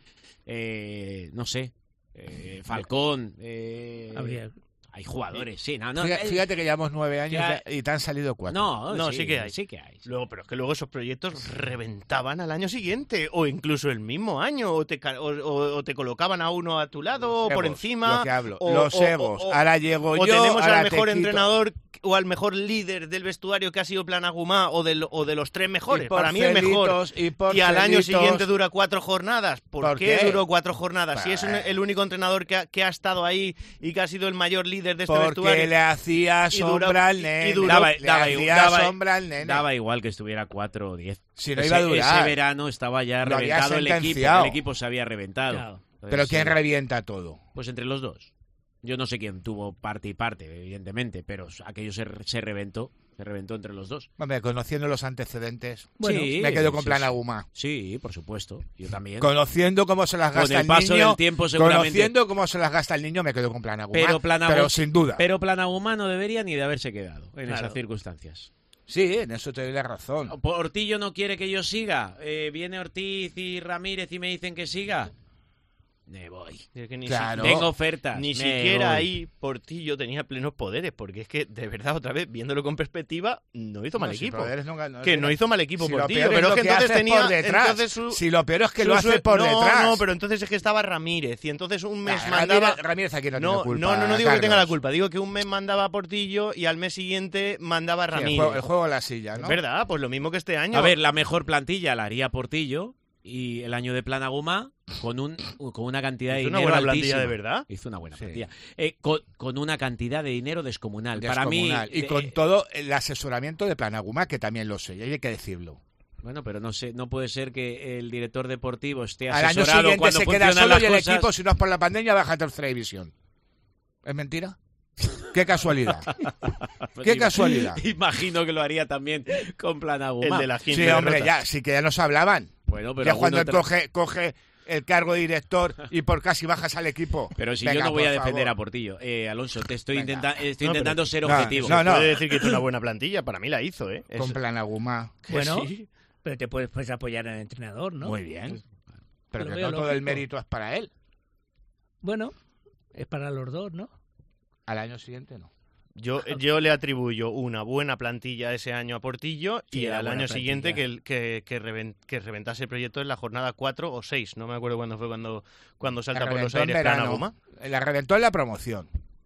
Eh, no sé. Eh, Falcón. Eh, Habría... Hay jugadores, sí, no, no. Fíjate, fíjate que llevamos nueve años ya... y te han salido cuatro. No, no, sí, sí que hay, sí que hay. Sí. Luego, pero es que luego esos proyectos reventaban al año siguiente, o incluso el mismo año, o te, o, o te colocaban a uno a tu lado, o por encima. Lo que hablo. O, Los o, egos. O, ahora llego o yo. O tenemos al mejor entrenador o al mejor líder del vestuario que ha sido Planagumá, o de, o de los tres mejores. Para mí el mejor. Y, y al año siguiente dura cuatro jornadas. ¿Por, ¿Por qué, qué duró cuatro jornadas? Para... Si es un, el único entrenador que ha, que ha estado ahí y que ha sido el mayor líder de este Porque vestuario. le hacía sombra al nene. Duró, daba, le daba, hacía daba, sombra al nene. Daba igual que estuviera cuatro o diez. Si no ese, iba a durar. Ese verano estaba ya Lo reventado el equipo. El equipo se había reventado. Claro. Entonces, Pero ¿quién sí. revienta todo? Pues entre los dos. Yo no sé quién tuvo parte y parte, evidentemente, pero aquello se, se reventó. Se reventó entre los dos. Hombre, conociendo los antecedentes, bueno, sí, me quedo con sí, Planagumá. Sí, por supuesto. Yo también. Conociendo cómo se las gasta con el, el paso niño, del tiempo, seguramente. Conociendo cómo se las gasta el niño, me quedo con Planagumá. Pero, Planagumá, pero sin duda. Pero Planagumá no debería ni de haberse quedado en claro. esas circunstancias. Sí, en eso te doy la razón. Ortillo no quiere que yo siga. Eh, viene Ortiz y Ramírez y me dicen que siga. me voy. Es que ni claro. si... Tengo ofertas. Ni me siquiera voy. ahí Portillo tenía plenos poderes, porque es que, de verdad, otra vez, viéndolo con perspectiva, no hizo mal No, si equipo. nunca, no, que no hizo mal equipo si Portillo, lo peor pero es es que lo que entonces hace tenía... por detrás. Entonces su, si lo peor es que su, lo hace su, por no, detrás. No, pero entonces es que estaba Ramírez, y entonces un mes Nah, mandaba... Ramírez, Ramírez aquí no, no tiene culpa. No, no, no digo Carlos. que tenga la culpa, digo que un mes mandaba a Portillo y al mes siguiente mandaba a Sí, Ramírez. el, juego, el juego a la silla, ¿no? Es verdad, pues lo mismo que este año. A ver, la mejor plantilla la haría Portillo y el año de Planaguma con un con una cantidad de ¿Hizo una dinero buena plantilla altísima. de verdad? Hizo una buena Sí. plantilla. Eh, con, con una cantidad de dinero descomunal. Para mí Descomunal. Y eh, con todo el asesoramiento de Planaguma, que también lo sé, y hay que decirlo. Bueno, pero no sé, no puede ser que el director deportivo esté Al año asesorado siguiente cuando se queda funcionan solo las y el cosas. equipo, si no es por la pandemia, baja a tercera división. ¿Es mentira? Qué casualidad. Pues Qué ima- casualidad. Imagino que lo haría también con Planaguma. El de la Sí, quince hombre, derrotas. ya, sí que ya nos hablaban. Bueno, pero ya cuando él alguno tra- coge, coge el cargo de director y por casi bajas al equipo. Pero si Venga, yo no voy a por defender favor. a Portillo. Eh, Alonso, te estoy, Venga. intenta- estoy No, pero- intentando ser no, objetivo. no, no. Puede decir que hizo una buena plantilla, para mí la hizo, ¿eh? Con Es- Planaguma. que Bueno, sí. pero te puedes, puedes apoyar al entrenador, ¿no? Muy bien. Pero Lo que veo no todo el lógico. mérito es para él. Bueno, es para los dos, ¿no? Al año siguiente no. Yo, yo le atribuyo una buena plantilla ese año a Portillo Sí, y era al buena año siguiente que, plantilla. el- que, que, reven- que reventase el proyecto en la jornada cuatro o seis. No me acuerdo cuándo fue cuando, cuando La salta por los reventó en aires verano. Planaguma. La reventó en la promoción.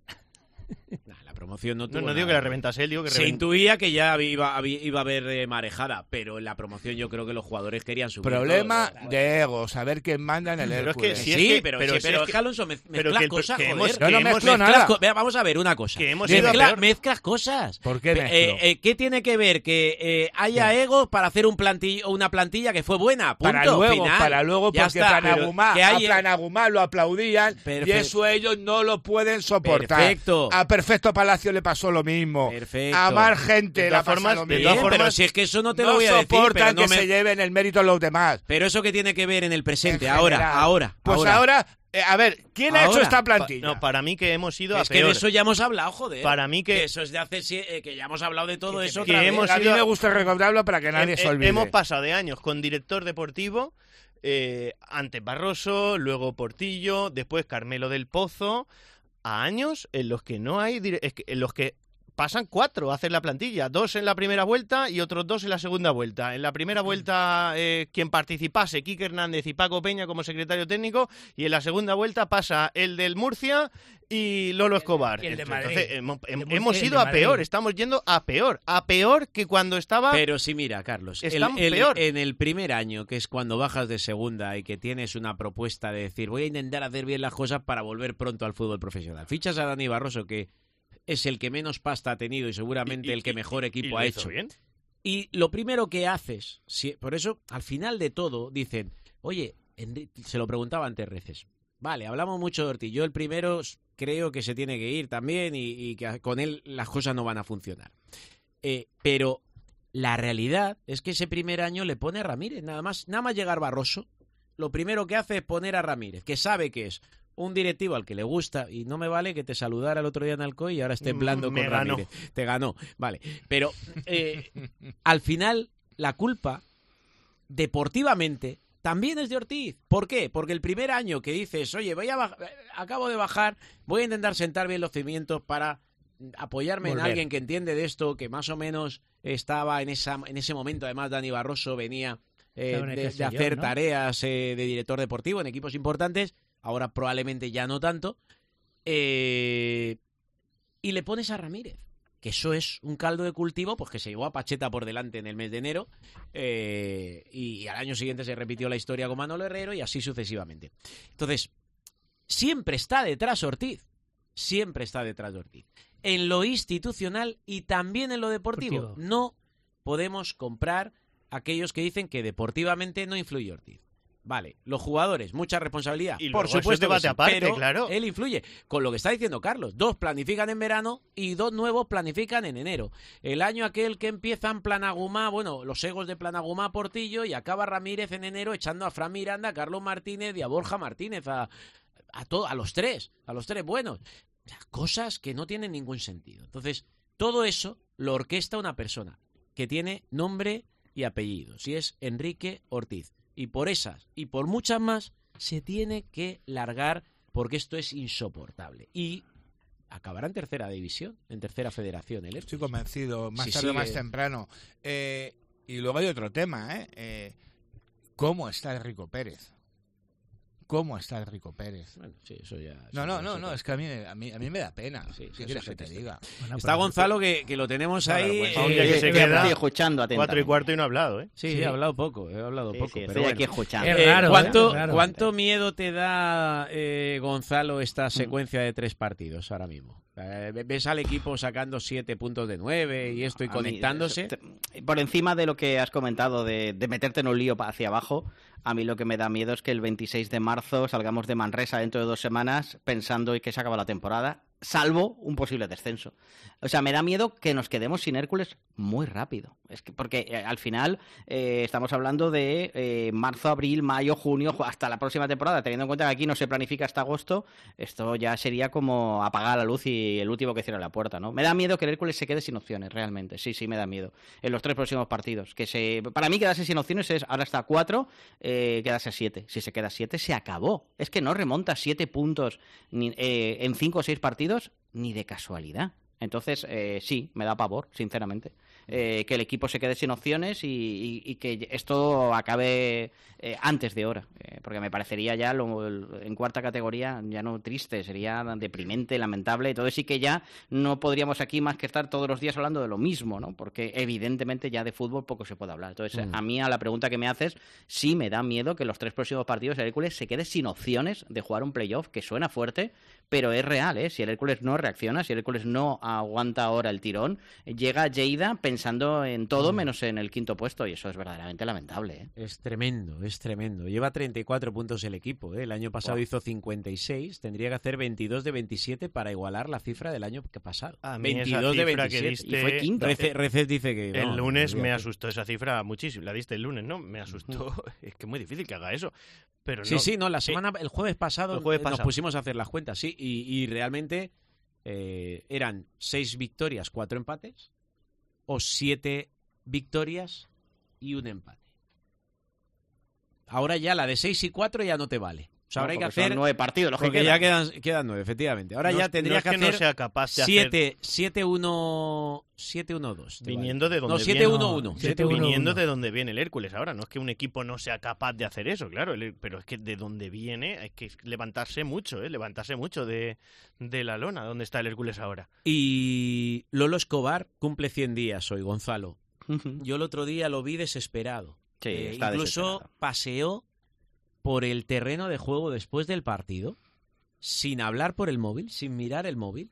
Nah, la promoción no tuvo No, no digo nada que la ver. reventase él, digo que Se revent- intuía que ya iba, iba a haber eh, marejada, pero en la promoción yo creo que los jugadores querían subir. Problema todo. de ego, saber quién manda en el Pero es que Hércules. si Sí, es que- pero, pero sí, si pero es es que- que Alonso mez- pero mezclas que el- cosas, que joder. hemos- Yo no que hemos- mezclo Mezclas nada. co- Vea, vamos a ver una cosa. Que hemos ido a Mezcla- peor. mezclas cosas. ¿Por qué Eh, mezclo? eh, eh, ¿Qué tiene que ver que eh, haya egos para hacer un plantillo, una plantilla que fue buena? Punto, para luego, final. para luego, Ya porque está. Planagumá, Que hay- a Planagumá lo aplaudían Perfecto. y eso ellos no lo pueden soportar. Perfecto. A Perfecto Palacio le pasó lo mismo. Perfecto. A más gente De le ha todas pasado formas, lo de mismo. todas Bien, pero formas, si es que eso no te no lo voy a decir, soportan pero no que me- se lleven el mérito los demás. Pero eso que tiene que ver en el presente, En ahora, general. ahora, Pues ahora. ahora, eh, a ver, ¿quién ha hecho Ahora. esta Pa- plantilla? no, para mí que hemos ido a Es que de peor. eso ya hemos hablado, joder. Para mí que- eso es de hace sie- eh, que ya hemos hablado de todo Que- eso que otra vez. hemos a mí ido a- me gusta recordarlo para que nadie He- se he- olvide. Hemos pasado de años con director deportivo, eh, antes Barroso, luego Portillo, después Carmelo del Pozo, a años en los que no hay, dire- es que- en los que pasan cuatro a hacer la plantilla, dos en la primera vuelta y otros dos en la segunda vuelta. En la primera vuelta, eh, quien participase, Quique Hernández y Paco Peña como secretario técnico, y en la segunda vuelta pasa el del Murcia y Lolo Escobar. y el de Entonces, Madrid. hemos, El de hem- Murcia hemos y el ido de a peor, Madrid. estamos yendo a peor, a peor que cuando estaba... Pero sí, mira, Carlos, el- Estamos el- peor. en el primer año, que es cuando bajas de segunda y que tienes una propuesta de decir, voy a intentar hacer bien las cosas para volver pronto al fútbol profesional. Fichas a Dani Barroso, que es el que menos pasta ha tenido y seguramente Y- y- el que mejor y equipo lo ha hizo hecho. bien. Y lo primero que haces, si- por eso, al final de todo, dicen, oye, Enri- se lo preguntaba antes Reces, vale, hablamos mucho de Ortiz, yo el primero s- creo que se tiene que ir también y, y que con él las cosas no van a funcionar. Eh, pero la realidad es que ese primer año le pone a Ramírez, nada más, nada más llegar Barroso, lo primero que hace es poner a Ramírez, que sabe que es un directivo al que le gusta, y no me vale que te saludara el otro día en Alcoy y ahora esté hablando Me con ganó. Ramírez. Te ganó, vale. pero eh, al final la culpa deportivamente también es de Ortiz. ¿Por qué? Porque el primer año que dices, oye, voy a baj- acabo de bajar, voy a intentar sentar bien los cimientos para apoyarme Volver. en alguien que entiende de esto, que más o menos estaba en esa en ese momento, además Dani Barroso venía eh, Estaba en el de, de Castellón, hacer ¿no? tareas eh, de director deportivo en equipos importantes, ahora probablemente ya no tanto, eh, y le pones a Ramírez, que eso es un caldo de cultivo, pues que se llevó a Pacheta por delante en el mes de enero, eh, y al año siguiente se repitió la historia con Manolo Herrero y así sucesivamente. Entonces, siempre está detrás Ortiz, siempre está detrás de Ortiz, en lo institucional y también en lo deportivo. Deportivo. No podemos comprar a aquellos que dicen que deportivamente no influye Ortiz. Vale, los jugadores, mucha responsabilidad. Y Por luego eso es supuesto que debate sí, aparte, pero claro. él influye. Con lo que está diciendo Carlos, dos planifican en verano y dos nuevos planifican en enero. El año aquel que empiezan Planagumá, bueno, los egos de Planagumá, Portillo, y acaba Ramírez en enero echando a Fran Miranda, a Carlos Martínez y a Borja Martínez, a, a, to- a los tres, a los tres buenos. O sea, cosas que no tienen ningún sentido. Entonces, todo eso lo orquesta una persona que tiene nombre y apellidos, y es Enrique Ortiz. Y por esas y por muchas más se tiene que largar porque esto es insoportable. Y acabará en tercera división, en tercera federación. El Estoy convencido, más si tarde o sigue... más temprano. Eh, y luego hay otro tema, ¿eh? eh ¿Cómo está el Rico Pérez? ¿Cómo está el Rico Pérez? Bueno, sí, eso ya... No, eso no, ya no, se no, es que a mí, a mí, a mí me da pena. Sí, ¿Qué eso quieres sí que te está. diga? Bueno, Está pero- Gonzalo, que, que lo tenemos ahí. Pues, eh, un día que se eh, queda estoy escuchando cuatro y atentamente. cuarto y no ha hablado, ¿eh? Sí, Sí. he hablado poco, he hablado Sí, poco. sí, pero estoy bueno. aquí escuchando. Es Eh, raro, ¿cuánto, ¿eh? Es raro. ¿Cuánto miedo te da, eh, Gonzalo, esta secuencia de tres partidos ahora mismo? Eh, ¿Ves al equipo sacando siete puntos de nueve y esto y A mí, conectándose? te- por encima de lo que has comentado de, de meterte en un lío pa- hacia abajo, a mí lo que me da miedo es que el veintiséis de marzo salgamos de Manresa dentro de dos semanas pensando que se acaba la temporada, salvo un posible descenso. O sea, me da miedo que nos quedemos sin Hércules muy rápido. Es que porque eh, al final eh, estamos hablando de eh, marzo, abril, mayo, junio, ju- hasta la próxima temporada, teniendo en cuenta que aquí no se planifica hasta agosto, esto ya sería como apagar la luz y el último que cierra la puerta, ¿no? Me da miedo que el Hércules se quede sin opciones, realmente. Sí, sí, me da miedo. En los tres próximos partidos. Que se, para mí quedarse sin opciones es, ahora está a cuatro, eh, quedarse a siete. Si se queda a siete, se acabó. Es que no remonta siete puntos ni, eh, en cinco o seis partidos ni de casualidad. Entonces, eh, sí, me da pavor, sinceramente. Eh, que el equipo se quede sin opciones y, y, y que esto acabe eh, antes de hora. Eh, porque me parecería ya lo, el- en cuarta categoría ya no triste, sería deprimente, lamentable. Entonces sí que ya no podríamos aquí más que estar todos los días hablando de lo mismo, ¿no? Porque evidentemente ya de fútbol poco se puede hablar. Entonces, Mm. a mí, a la pregunta que me haces, sí me da miedo que los tres próximos partidos el Hércules se quede sin opciones de jugar un playoff, que suena fuerte, pero es real, ¿eh? Si el Hércules no reacciona, si el Hércules no aguanta ahora el tirón, llega Lleida pensando en todo menos en el quinto puesto, y eso es verdaderamente lamentable, ¿eh? Es tremendo, es tremendo. Lleva treinta y cuatro puntos el equipo, ¿eh? El año pasado Buah. hizo cincuenta y seis, tendría que hacer veintidós de veintisiete para igualar la cifra del año que pasado. A mí esa veintidós de cifra que veintisiete. diste- Y fue quinto. Rece- Recet dice que... El no, lunes olvídate. me asustó esa cifra muchísimo. La diste el lunes, ¿no? Me asustó. Es que es muy difícil que haga eso. Pero Sí, no, sí, no, la eh, semana, el jueves pasado el jueves eh, nos pasado. pusimos a hacer las cuentas, sí, y, y realmente eh, eran seis victorias, cuatro empates, o siete victorias y un empate. Ahora ya la de seis y cuatro ya no te vale. O sea, No, ahora hay que porque son hacer... nueve partidos, los que Porque quedan. ya quedan, quedan nueve, efectivamente. Ahora no- ya tendrías no es que que no hacer sea capaz de hacer- siete, siete, uno, siete, uno, dos. te Viniendo vale. de donde No, siete, viene. uno, uno. Sí, siete, uno, viniendo uno. de donde viene el Hércules ahora. No es que un equipo no sea capaz de hacer eso, claro. el- Pero es que de donde viene hay que levantarse mucho, ¿eh? Levantarse mucho de, de la lona, donde está el Hércules ahora. Y Lolo Escobar cumple cien días hoy, Gonzalo. Ujú. Yo el otro día lo vi desesperado. Sí, Eh, está incluso desesperado. paseó por el terreno de juego después del partido, sin hablar por el móvil, sin mirar el móvil,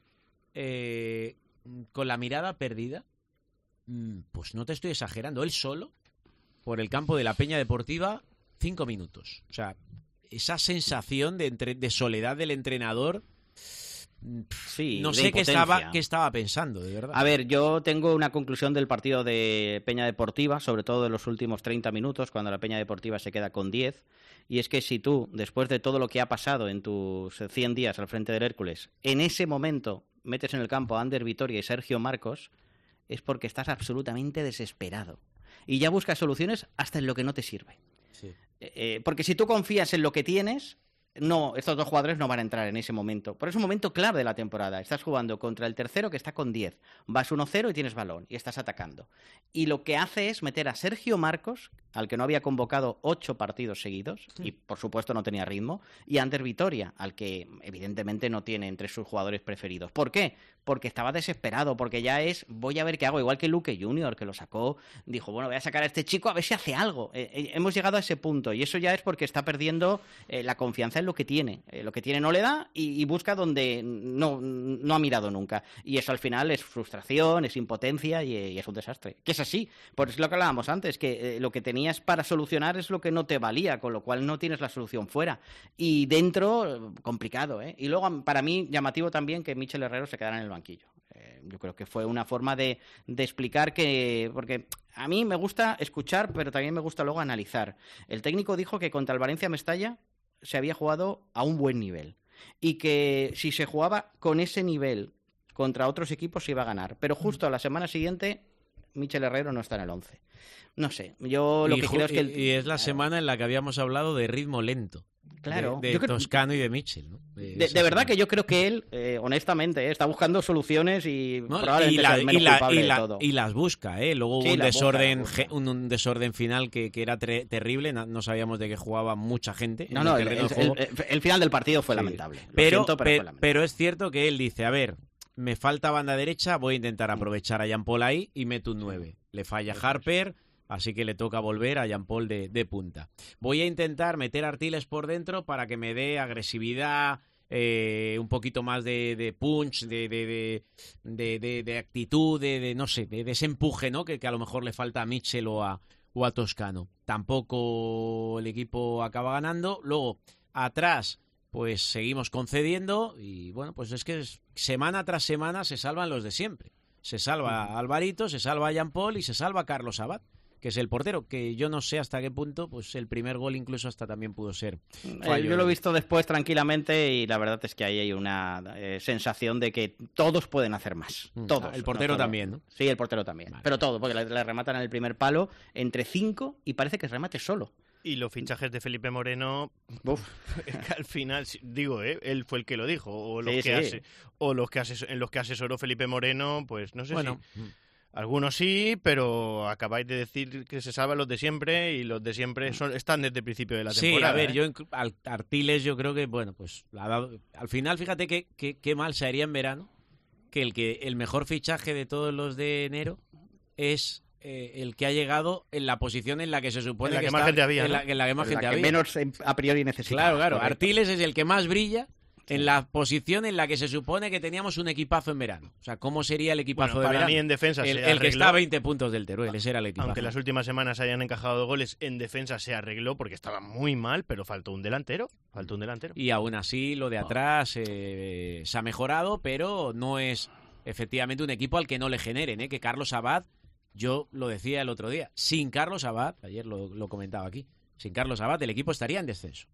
eh, con la mirada perdida. Mm, Pues no te estoy exagerando, él solo, por el campo de la Peña Deportiva, cinco minutos. O sea, esa sensación de, entre- de soledad del entrenador, mm, Sí, no de sé qué impotencia. estaba, qué estaba pensando, de verdad. A ver, yo tengo una conclusión del partido de Peña Deportiva, sobre todo de los últimos treinta minutos, cuando la Peña Deportiva se queda con diez, y es que si tú, después de todo lo que ha pasado en tus cien días al frente del Hércules, en ese momento metes en el campo a Ander Vitoria y Sergio Marcos, es porque estás absolutamente desesperado. Y ya buscas soluciones hasta en lo que no te sirve. Sí. Eh, eh, porque si tú confías en lo que tienes, no, estos dos jugadores no van a entrar en ese momento. Pero es un momento clave de la temporada. Estás jugando contra el tercero que está con diez. Vas uno cero y tienes balón y estás atacando. Y lo que hace es meter a Sergio Marcos, al que no había convocado ocho partidos seguidos, y por supuesto no tenía ritmo, y a Ander Vitoria, al que evidentemente no tiene entre sus jugadores preferidos. ¿Por qué? Porque estaba desesperado, porque ya es, voy a ver qué hago, igual que Luque junior, que lo sacó, dijo, bueno, voy a sacar a este chico a ver si hace algo. Eh, eh, hemos llegado a ese punto, y eso ya es porque está perdiendo eh, la confianza en lo que tiene. Eh, lo que tiene no le da, y, y busca donde no, no ha mirado nunca. Y eso al final es frustración, es impotencia, y, y es un desastre. Que es así, por eso es lo que hablábamos antes, que eh, lo que tenías para solucionar es lo que no te valía, con lo cual no tienes la solución fuera. Y dentro, complicado, ¿eh? Y luego, para mí, llamativo también que Michel Herrero se quedara en el banquillo. Eh, yo creo que fue una forma de, de explicar que... Porque a mí me gusta escuchar, pero también me gusta luego analizar. El técnico dijo que contra el Valencia Mestalla se había jugado a un buen nivel. Y que si se jugaba con ese nivel contra otros equipos se iba a ganar. Pero justo a la semana siguiente Michel Herrero no está en el once. No sé, yo lo y, que creo es que... El... Y es la semana en la que habíamos hablado de ritmo lento. Claro. De, de creo... Toscano y de Michel, ¿no? De, de, de verdad que yo creo que él, eh, honestamente, eh, está buscando soluciones y no, probablemente y, la, sea el menos y, la, culpable y, la, de todo. y las busca, ¿eh? Luego hubo sí, un, desorden, busca, busca. Un, un desorden final que, que era tre terrible, no, no sabíamos de qué jugaba mucha gente. No, no, el, el, el, el final del partido fue sí. lamentable. Lo pero, siento, pero, pe, fue lamentable. pero es cierto que él dice, a ver, me falta banda derecha, voy a intentar aprovechar a Jean Paul ahí y meto un nueve. Le falla Harper... Así que le toca volver a Jean Paul de, de punta. Voy a intentar meter a Artiles por dentro para que me dé agresividad, eh, un poquito más de, de punch, de, de, de, de, de, de actitud, de, de no sé, de, de ese empuje, ¿no? Que, que a lo mejor le falta a Michel o a, o a Toscano. Tampoco el equipo acaba ganando. Luego, atrás, pues seguimos concediendo y bueno, pues es que es, semana tras semana se salvan los de siempre. Se salva a Alvarito, se salva a Jean Paul y se salva a Carlos Abad, que es el portero, que yo no sé hasta qué punto, pues el primer gol incluso hasta también pudo ser fallo. Eh, yo lo he visto después tranquilamente y la verdad es que ahí hay una eh, sensación de que todos pueden hacer más. Mm. Todos. El portero no también, ¿no? Sí, el portero también. Vale. Pero todo, porque le, le rematan en el primer palo entre cinco y parece que remate solo. Y los fichajes de Felipe Moreno, uf, es que al final, digo, ¿eh? Él fue el que lo dijo, o los, sí, que, sí. Ase, o los que ases, en los que asesoró Felipe Moreno, pues no sé bueno. si... Algunos sí, pero acabáis de decir que se salvan los de siempre y los de siempre son, están desde el principio de la temporada. Sí, a ver, ¿eh? yo al Artiles yo creo que, bueno, pues al final fíjate que, que, que mal se haría en verano que el que el mejor fichaje de todos los de enero es eh, el que ha llegado en la posición en la que se supone en la que, que más está, gente había, en ¿no? la, en la que más en gente la que había. menos a priori necesitaba. Claro, claro. Correcto. Artiles es el que más brilla. En la posición en la que se supone que teníamos un equipazo en verano. O sea, ¿cómo sería el equipazo bueno, de para verano? Mí en defensa el, se el que está a veinte puntos del Teruel, ese era el equipazo. Aunque las últimas semanas hayan encajado goles, en defensa se arregló porque estaba muy mal, pero faltó un delantero. Faltó un delantero. Y aún así, lo de atrás eh, se ha mejorado, pero no es efectivamente un equipo al que no le generen, ¿eh? Que Carlos Abad, yo lo decía el otro día, sin Carlos Abad, ayer lo, lo comentaba aquí, sin Carlos Abad el equipo estaría en descenso.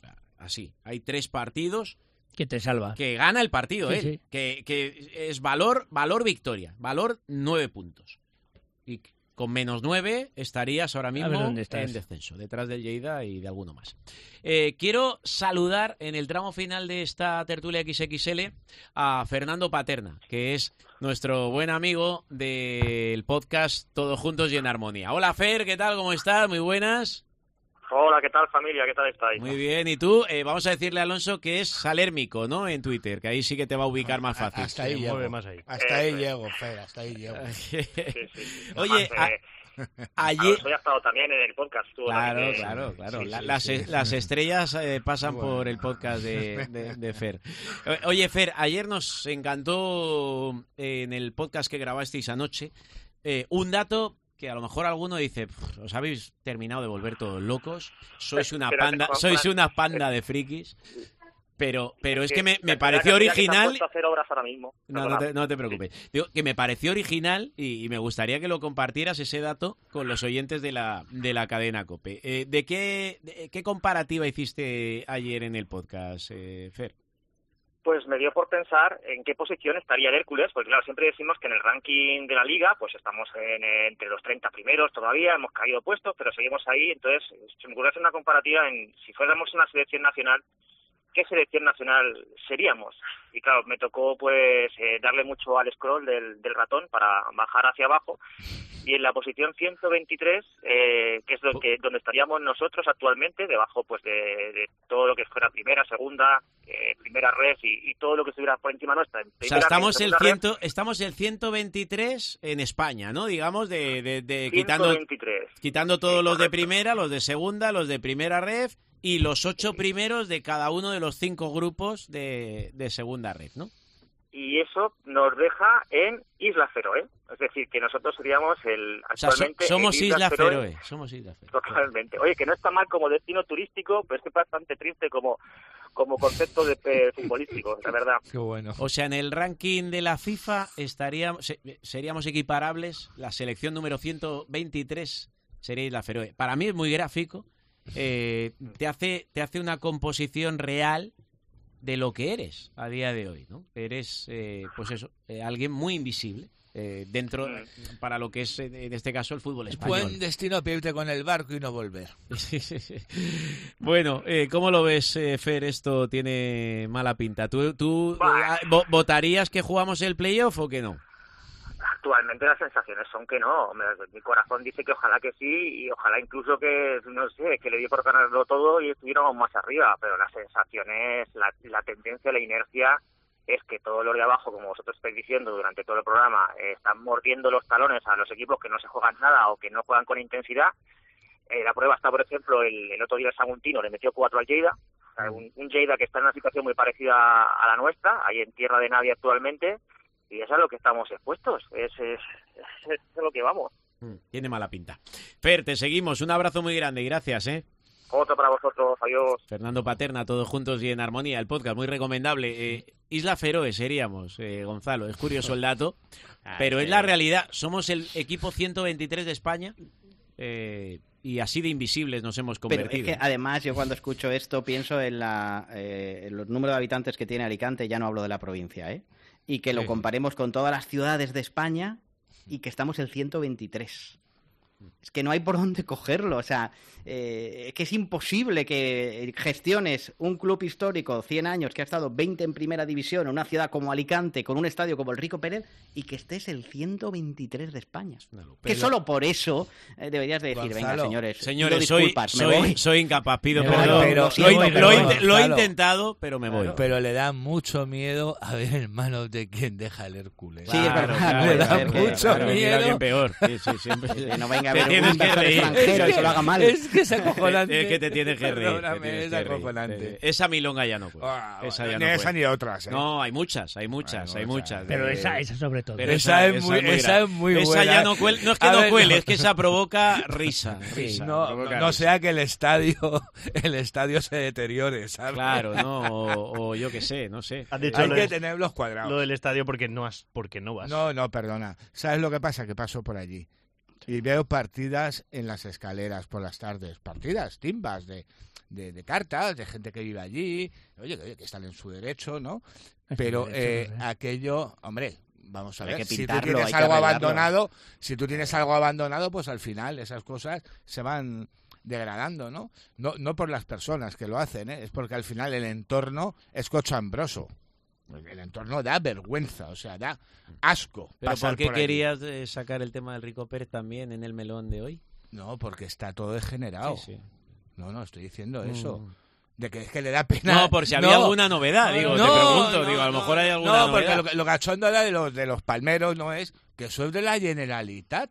Así, hay tres partidos... Que te salva. Que gana el partido, sí, él. Sí. Que, que es valor, valor victoria. Valor nueve puntos. Y con menos nueve estarías ahora mismo en descenso. Detrás del Lleida y de alguno más. Eh, quiero saludar en el tramo final de esta tertulia equis equis ele a Fernando Paterna, que es nuestro buen amigo del podcast Todos Juntos y en Armonía. Hola, Fer, ¿qué tal? ¿Cómo estás? Muy buenas. Hola, ¿qué tal, familia? ¿Qué tal estáis? Muy bien, ¿y tú? Eh, vamos a decirle a Alonso que es salérmico, ¿no? En Twitter, que ahí sí que te va a ubicar más fácil. Hasta ahí, llego. Más ahí. Hasta ahí llego, Fer, hasta ahí llego. Sí, sí. Oye, Además, eh, a... ayer... Hoy ha estado también en el podcast. Tú, claro, también, claro, claro. Sí, La, sí, las, sí. las estrellas eh, pasan bueno. por el podcast de, de, de Fer. Oye, Fer, ayer nos encantó eh, en el podcast que grabasteis anoche eh, un dato... que a lo mejor alguno dice, os habéis terminado de volver todos locos, sois una panda, sois una panda de frikis, pero pero es que me, me pareció original. A hacer obras ahora mismo. No, no te, no te preocupes. Digo que me pareció original y, y me gustaría que lo compartieras ese dato con los oyentes de la de la cadena COPE. Eh, ¿De qué de, qué comparativa hiciste ayer en el podcast, eh, Fer? Pues me dio por pensar en qué posición estaría el Hércules, porque claro, siempre decimos que en el ranking de la Liga pues estamos en, entre los treinta primeros todavía, hemos caído puestos, pero seguimos ahí, entonces se me ocurrió hacer una comparativa en si fuéramos una selección nacional, ¿qué selección nacional seríamos? Y claro, me tocó pues eh, darle mucho al scroll del, del ratón para bajar hacia abajo, y en la posición ciento veintitrés, eh, que es lo que, donde estaríamos nosotros actualmente, debajo pues de, de todo lo que fuera primera, segunda, eh, primera red y, y todo lo que estuviera por encima nuestra. O sea, estamos el ciento, estamos el ciento veintitrés en España, ¿no? Digamos, de, de, de quitando, quitando todos sí, los correcto. De primera, los de segunda, los de primera red y los ocho sí. primeros de cada uno de los cinco grupos de, de segunda red, ¿no? Y eso nos deja en Isla Feroe, es decir, que nosotros seríamos el actualmente o sea, so, somos Isla, Isla Feroe, Feroe, somos Isla Feroe. Totalmente. Oye, que no está mal como destino turístico, pero es que es bastante triste como como concepto de eh, futbolístico, la verdad. Qué bueno. O sea, en el ranking de la FIFA estaríamos seríamos equiparables, la selección número ciento veintitrés sería Isla Feroe. Para mí es muy gráfico, eh, te hace te hace una composición real de lo que eres a día de hoy, ¿no? Eres, eh, pues eso, eh, alguien muy invisible, eh, dentro, mm. para lo que es, en este caso, el fútbol español. Buen destino para irte con el barco y no volver. Bueno, eh, ¿cómo lo ves, eh, Fer? Esto tiene mala pinta. ¿Tú, tú eh, votarías que jugamos el playoff o que no? Actualmente las sensaciones son que no. Mi corazón dice que ojalá que sí, y ojalá incluso que, no sé, que le dio por ganarlo todo y estuviéramos más arriba, pero las sensaciones, la, la tendencia, la inercia es que todos los de abajo, como vosotros estáis diciendo durante todo el programa, eh, están mordiendo los talones a los equipos que no se juegan nada o que no juegan con intensidad. Eh, la prueba está, por ejemplo, el, el otro día el Saguntino le metió cuatro al Lleida, o sea, un, un Lleida que está en una situación muy parecida a la nuestra, ahí en tierra de nadie actualmente. Y eso es a lo que estamos expuestos, es, es, es, es a lo que vamos. Tiene mala pinta. Fer, te seguimos, un abrazo muy grande y gracias, ¿eh? Otro para vosotros, adiós. Fernando Paterna, todos juntos y en armonía, el podcast, muy recomendable. Eh, Isla Feroe seríamos, eh, Gonzalo, es curioso el dato, pero es la realidad, somos el equipo ciento veintitrés de España, eh, y así de invisibles nos hemos convertido. Pero es que además yo cuando escucho esto pienso en, la, eh, en los números de habitantes que tiene Alicante, ya no hablo de la provincia, ¿eh? Y que lo sí. comparemos con todas las ciudades de España y que estamos el ciento veintitrés. Es que no hay por dónde cogerlo, o sea, eh, es que es imposible que gestiones un club histórico, cien años, que ha estado veinte en primera división, en una ciudad como Alicante, con un estadio como el Rico Pérez, y que estés el ciento veintitrés de España. No, que solo por eso eh, deberías de decir, Gonzalo, venga, señores, señores soy, disculpas, soy, me voy. soy incapaz, pido me perdón, voy, pero, lo, voy, lo, pero, lo, lo he claro, intentado, pero me voy. Pero le da mucho miedo a ver en manos de quien deja el Hércules. Sí, claro, es verdad, claro, le da claro, mucho claro, miedo. Alguien peor. Sí, sí, siempre. Que no venga a Te ver un inversor extranjero y se lo haga mal. Es que es acojonante. Es que te tienes que reír. Perdóname, es acojonante. Esa milonga ya no puede. Ah, esa ni ya no esa puede. ni otras. ¿eh? No, hay muchas, hay muchas, bueno, hay muchas. Pero de... esa, esa sobre todo. Pero esa, esa, es muy, esa, es esa es muy buena. Esa ya no cuele, no es que a no ver, cuele, no. es que esa provoca risa. risa no, provoca no risa. sea que el estadio, el estadio se deteriore, ¿sabes? Claro, no, o, o yo qué sé, no sé. Has dicho Hay lo que de, tener los cuadrados. Lo del estadio porque no, has, porque no vas. No, no, perdona. ¿Sabes lo que pasa? Que paso por allí y veo partidas en las escaleras por las tardes, partidas, timbas de, de, de cartas, de gente que vive allí, oye, oye, que están en su derecho, ¿no? Pero eh, aquello, hombre, vamos a hay ver, que si pintarlo, tú tienes hay que algo arreglarlo. abandonado, si tú tienes algo abandonado, pues al final esas cosas se van degradando, ¿no? No, no por las personas que lo hacen, ¿eh? Es porque al final el entorno es cochambroso. El entorno da vergüenza, o sea, da asco. ¿Pero pasar por qué por allí. querías eh, sacar el tema del Rico Pérez también en el melón de hoy? No, porque está todo degenerado. Sí, sí. No, no, estoy diciendo eso. Mm. De que es que le da pena. No, por si había no, alguna novedad, digo, no, te pregunto, no, digo, a lo no, mejor hay alguna no, novedad. porque lo, lo cachondo era de los, de los palmeros, no es que eso es de la Generalitat,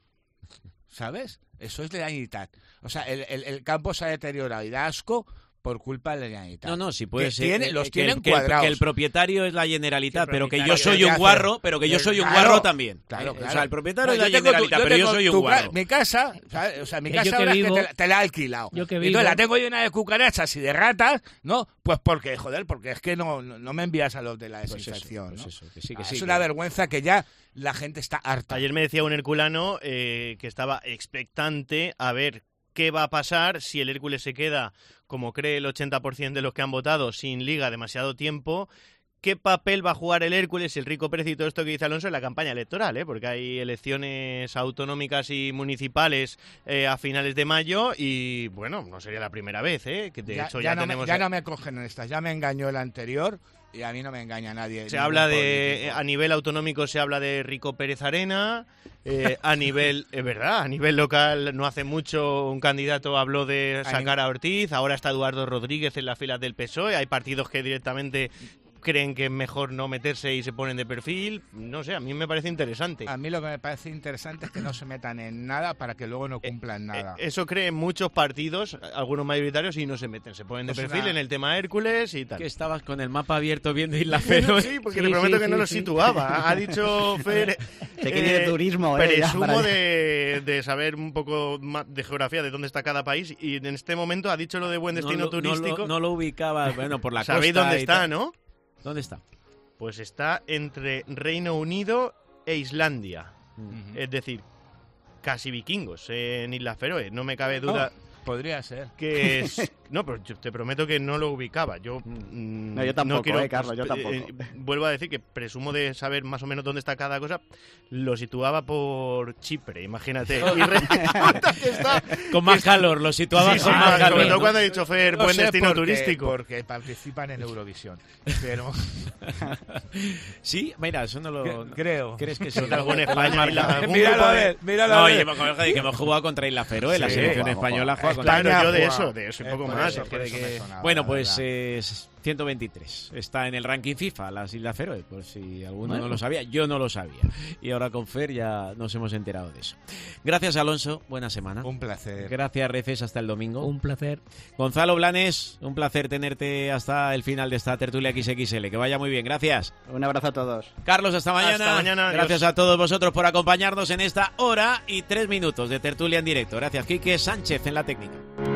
¿sabes? Eso es de la Generalitat. O sea, el, el, el campo se ha deteriorado y da asco por culpa de la Generalitat. No, no, si puede que ser. tiene, que, los que, tienen que, cuadrados. Que el propietario es la Generalitat, Sí, pero que yo propietario, soy ¿qué un hace? guarro, pero que yo soy un Claro, guarro también. Claro, Eh, claro. O sea, el propietario No, es la yo tengo Generalitat, tu- yo pero yo tengo soy un tu guarro. ca- Mi casa, ¿sabes? O sea, mi Que yo casa que ahora es vivo- que te, te la he alquilado. Yo que Y vivo- entonces la tengo llena de cucarachas y de ratas, ¿no? Pues porque, joder, porque es que no, no, no me envías a los de la Pues eso, desinfección, pues ¿no? eso, que sí, que Ah, sí, es que- una vergüenza que ya la gente está harta. Ayer me decía un herculano eh, que estaba expectante a ver qué va a pasar si el Hércules se queda, como cree el ochenta por ciento de los que han votado, sin liga demasiado tiempo. ¿Qué papel va a jugar el Hércules, el Rico Pérez y todo esto que dice Alonso en la campaña electoral? ¿eh? Porque hay elecciones autonómicas y municipales eh, a finales de mayo y, bueno, no sería la primera vez, ¿eh? Que de ya, hecho ya ya, no tenemos... me, ya no me cogen en estas, ya me engañó el anterior y a mí no me engaña nadie. Se ningún habla de, político. a nivel autonómico se habla de Rico Pérez Arena, eh, a nivel, es verdad, a nivel local no hace mucho un candidato habló de sacar a Ortiz, ahora está Eduardo Rodríguez en las filas del P S O E, hay partidos que directamente creen que es mejor no meterse y se ponen de perfil, no sé, a mí me parece interesante. A mí lo que me parece interesante es que no se metan en nada para que luego no cumplan nada. Eh, eso creen muchos partidos, algunos mayoritarios, y no se meten, se ponen de Pues perfil una- en el tema Hércules y tal. Que estabas con el mapa abierto viendo Isla Feroe. Sí, porque Sí, te prometo sí, que sí, no lo sí. situaba. Ha dicho Fer... Se quiere de turismo, eh, ya, Presumo para- de, de saber un poco más de geografía de dónde está cada país y en este momento ha dicho lo de buen destino no, lo- turístico. No lo, no lo ubicaba, bueno, por la costa. ¿Sabéis dónde y está, tal. no? ¿Dónde está? Pues está entre Reino Unido e Islandia. Ujú. Es decir, casi vikingos en Islas Feroe. No me cabe duda No, podría ser. que es, No, pero yo te prometo que no lo ubicaba. Yo mm, no, yo tampoco, no quiero, eh, Carlos, yo tampoco. Eh, vuelvo a decir que presumo de saber más o menos dónde está cada cosa. Lo situaba por Chipre, imagínate. Y resulta que está, con más que calor, lo situaba sí, con sí, más calor. Sobre todo ¿no? cuando he dicho Fer, No buen sé destino porque, turístico. Porque participan en Eurovisión. Pero... sí, mira, eso no lo... Creo. ¿Crees que sí? Algún España, algún míralo a de... ver, míralo no, a ver. oye, que hemos jugado contra Isla Feroe, sí, la selección vamos, española vamos. juega contra Claro, yo de Juega. eso, de eso y poco Eh, por más. eso, es por que- eso me sonaba, Bueno, la pues verdad. es ciento veintitrés. Está en el ranking FIFA, las Islas Feroe, por si alguno Bueno. no lo sabía. Yo no lo sabía. Y ahora con Fer ya nos hemos enterado de eso. Gracias, Alonso. Buena semana. Un placer. Gracias, Reces. Hasta el domingo. Un placer. Gonzalo Blanes, un placer tenerte hasta el final de esta tertulia equis equis ele. Que vaya muy bien. Gracias. Un abrazo a todos. Carlos, hasta mañana. Hasta mañana, Gracias adiós. a todos vosotros por acompañarnos en esta hora y tres minutos de tertulia en directo. Gracias, Quique Sánchez en la técnica.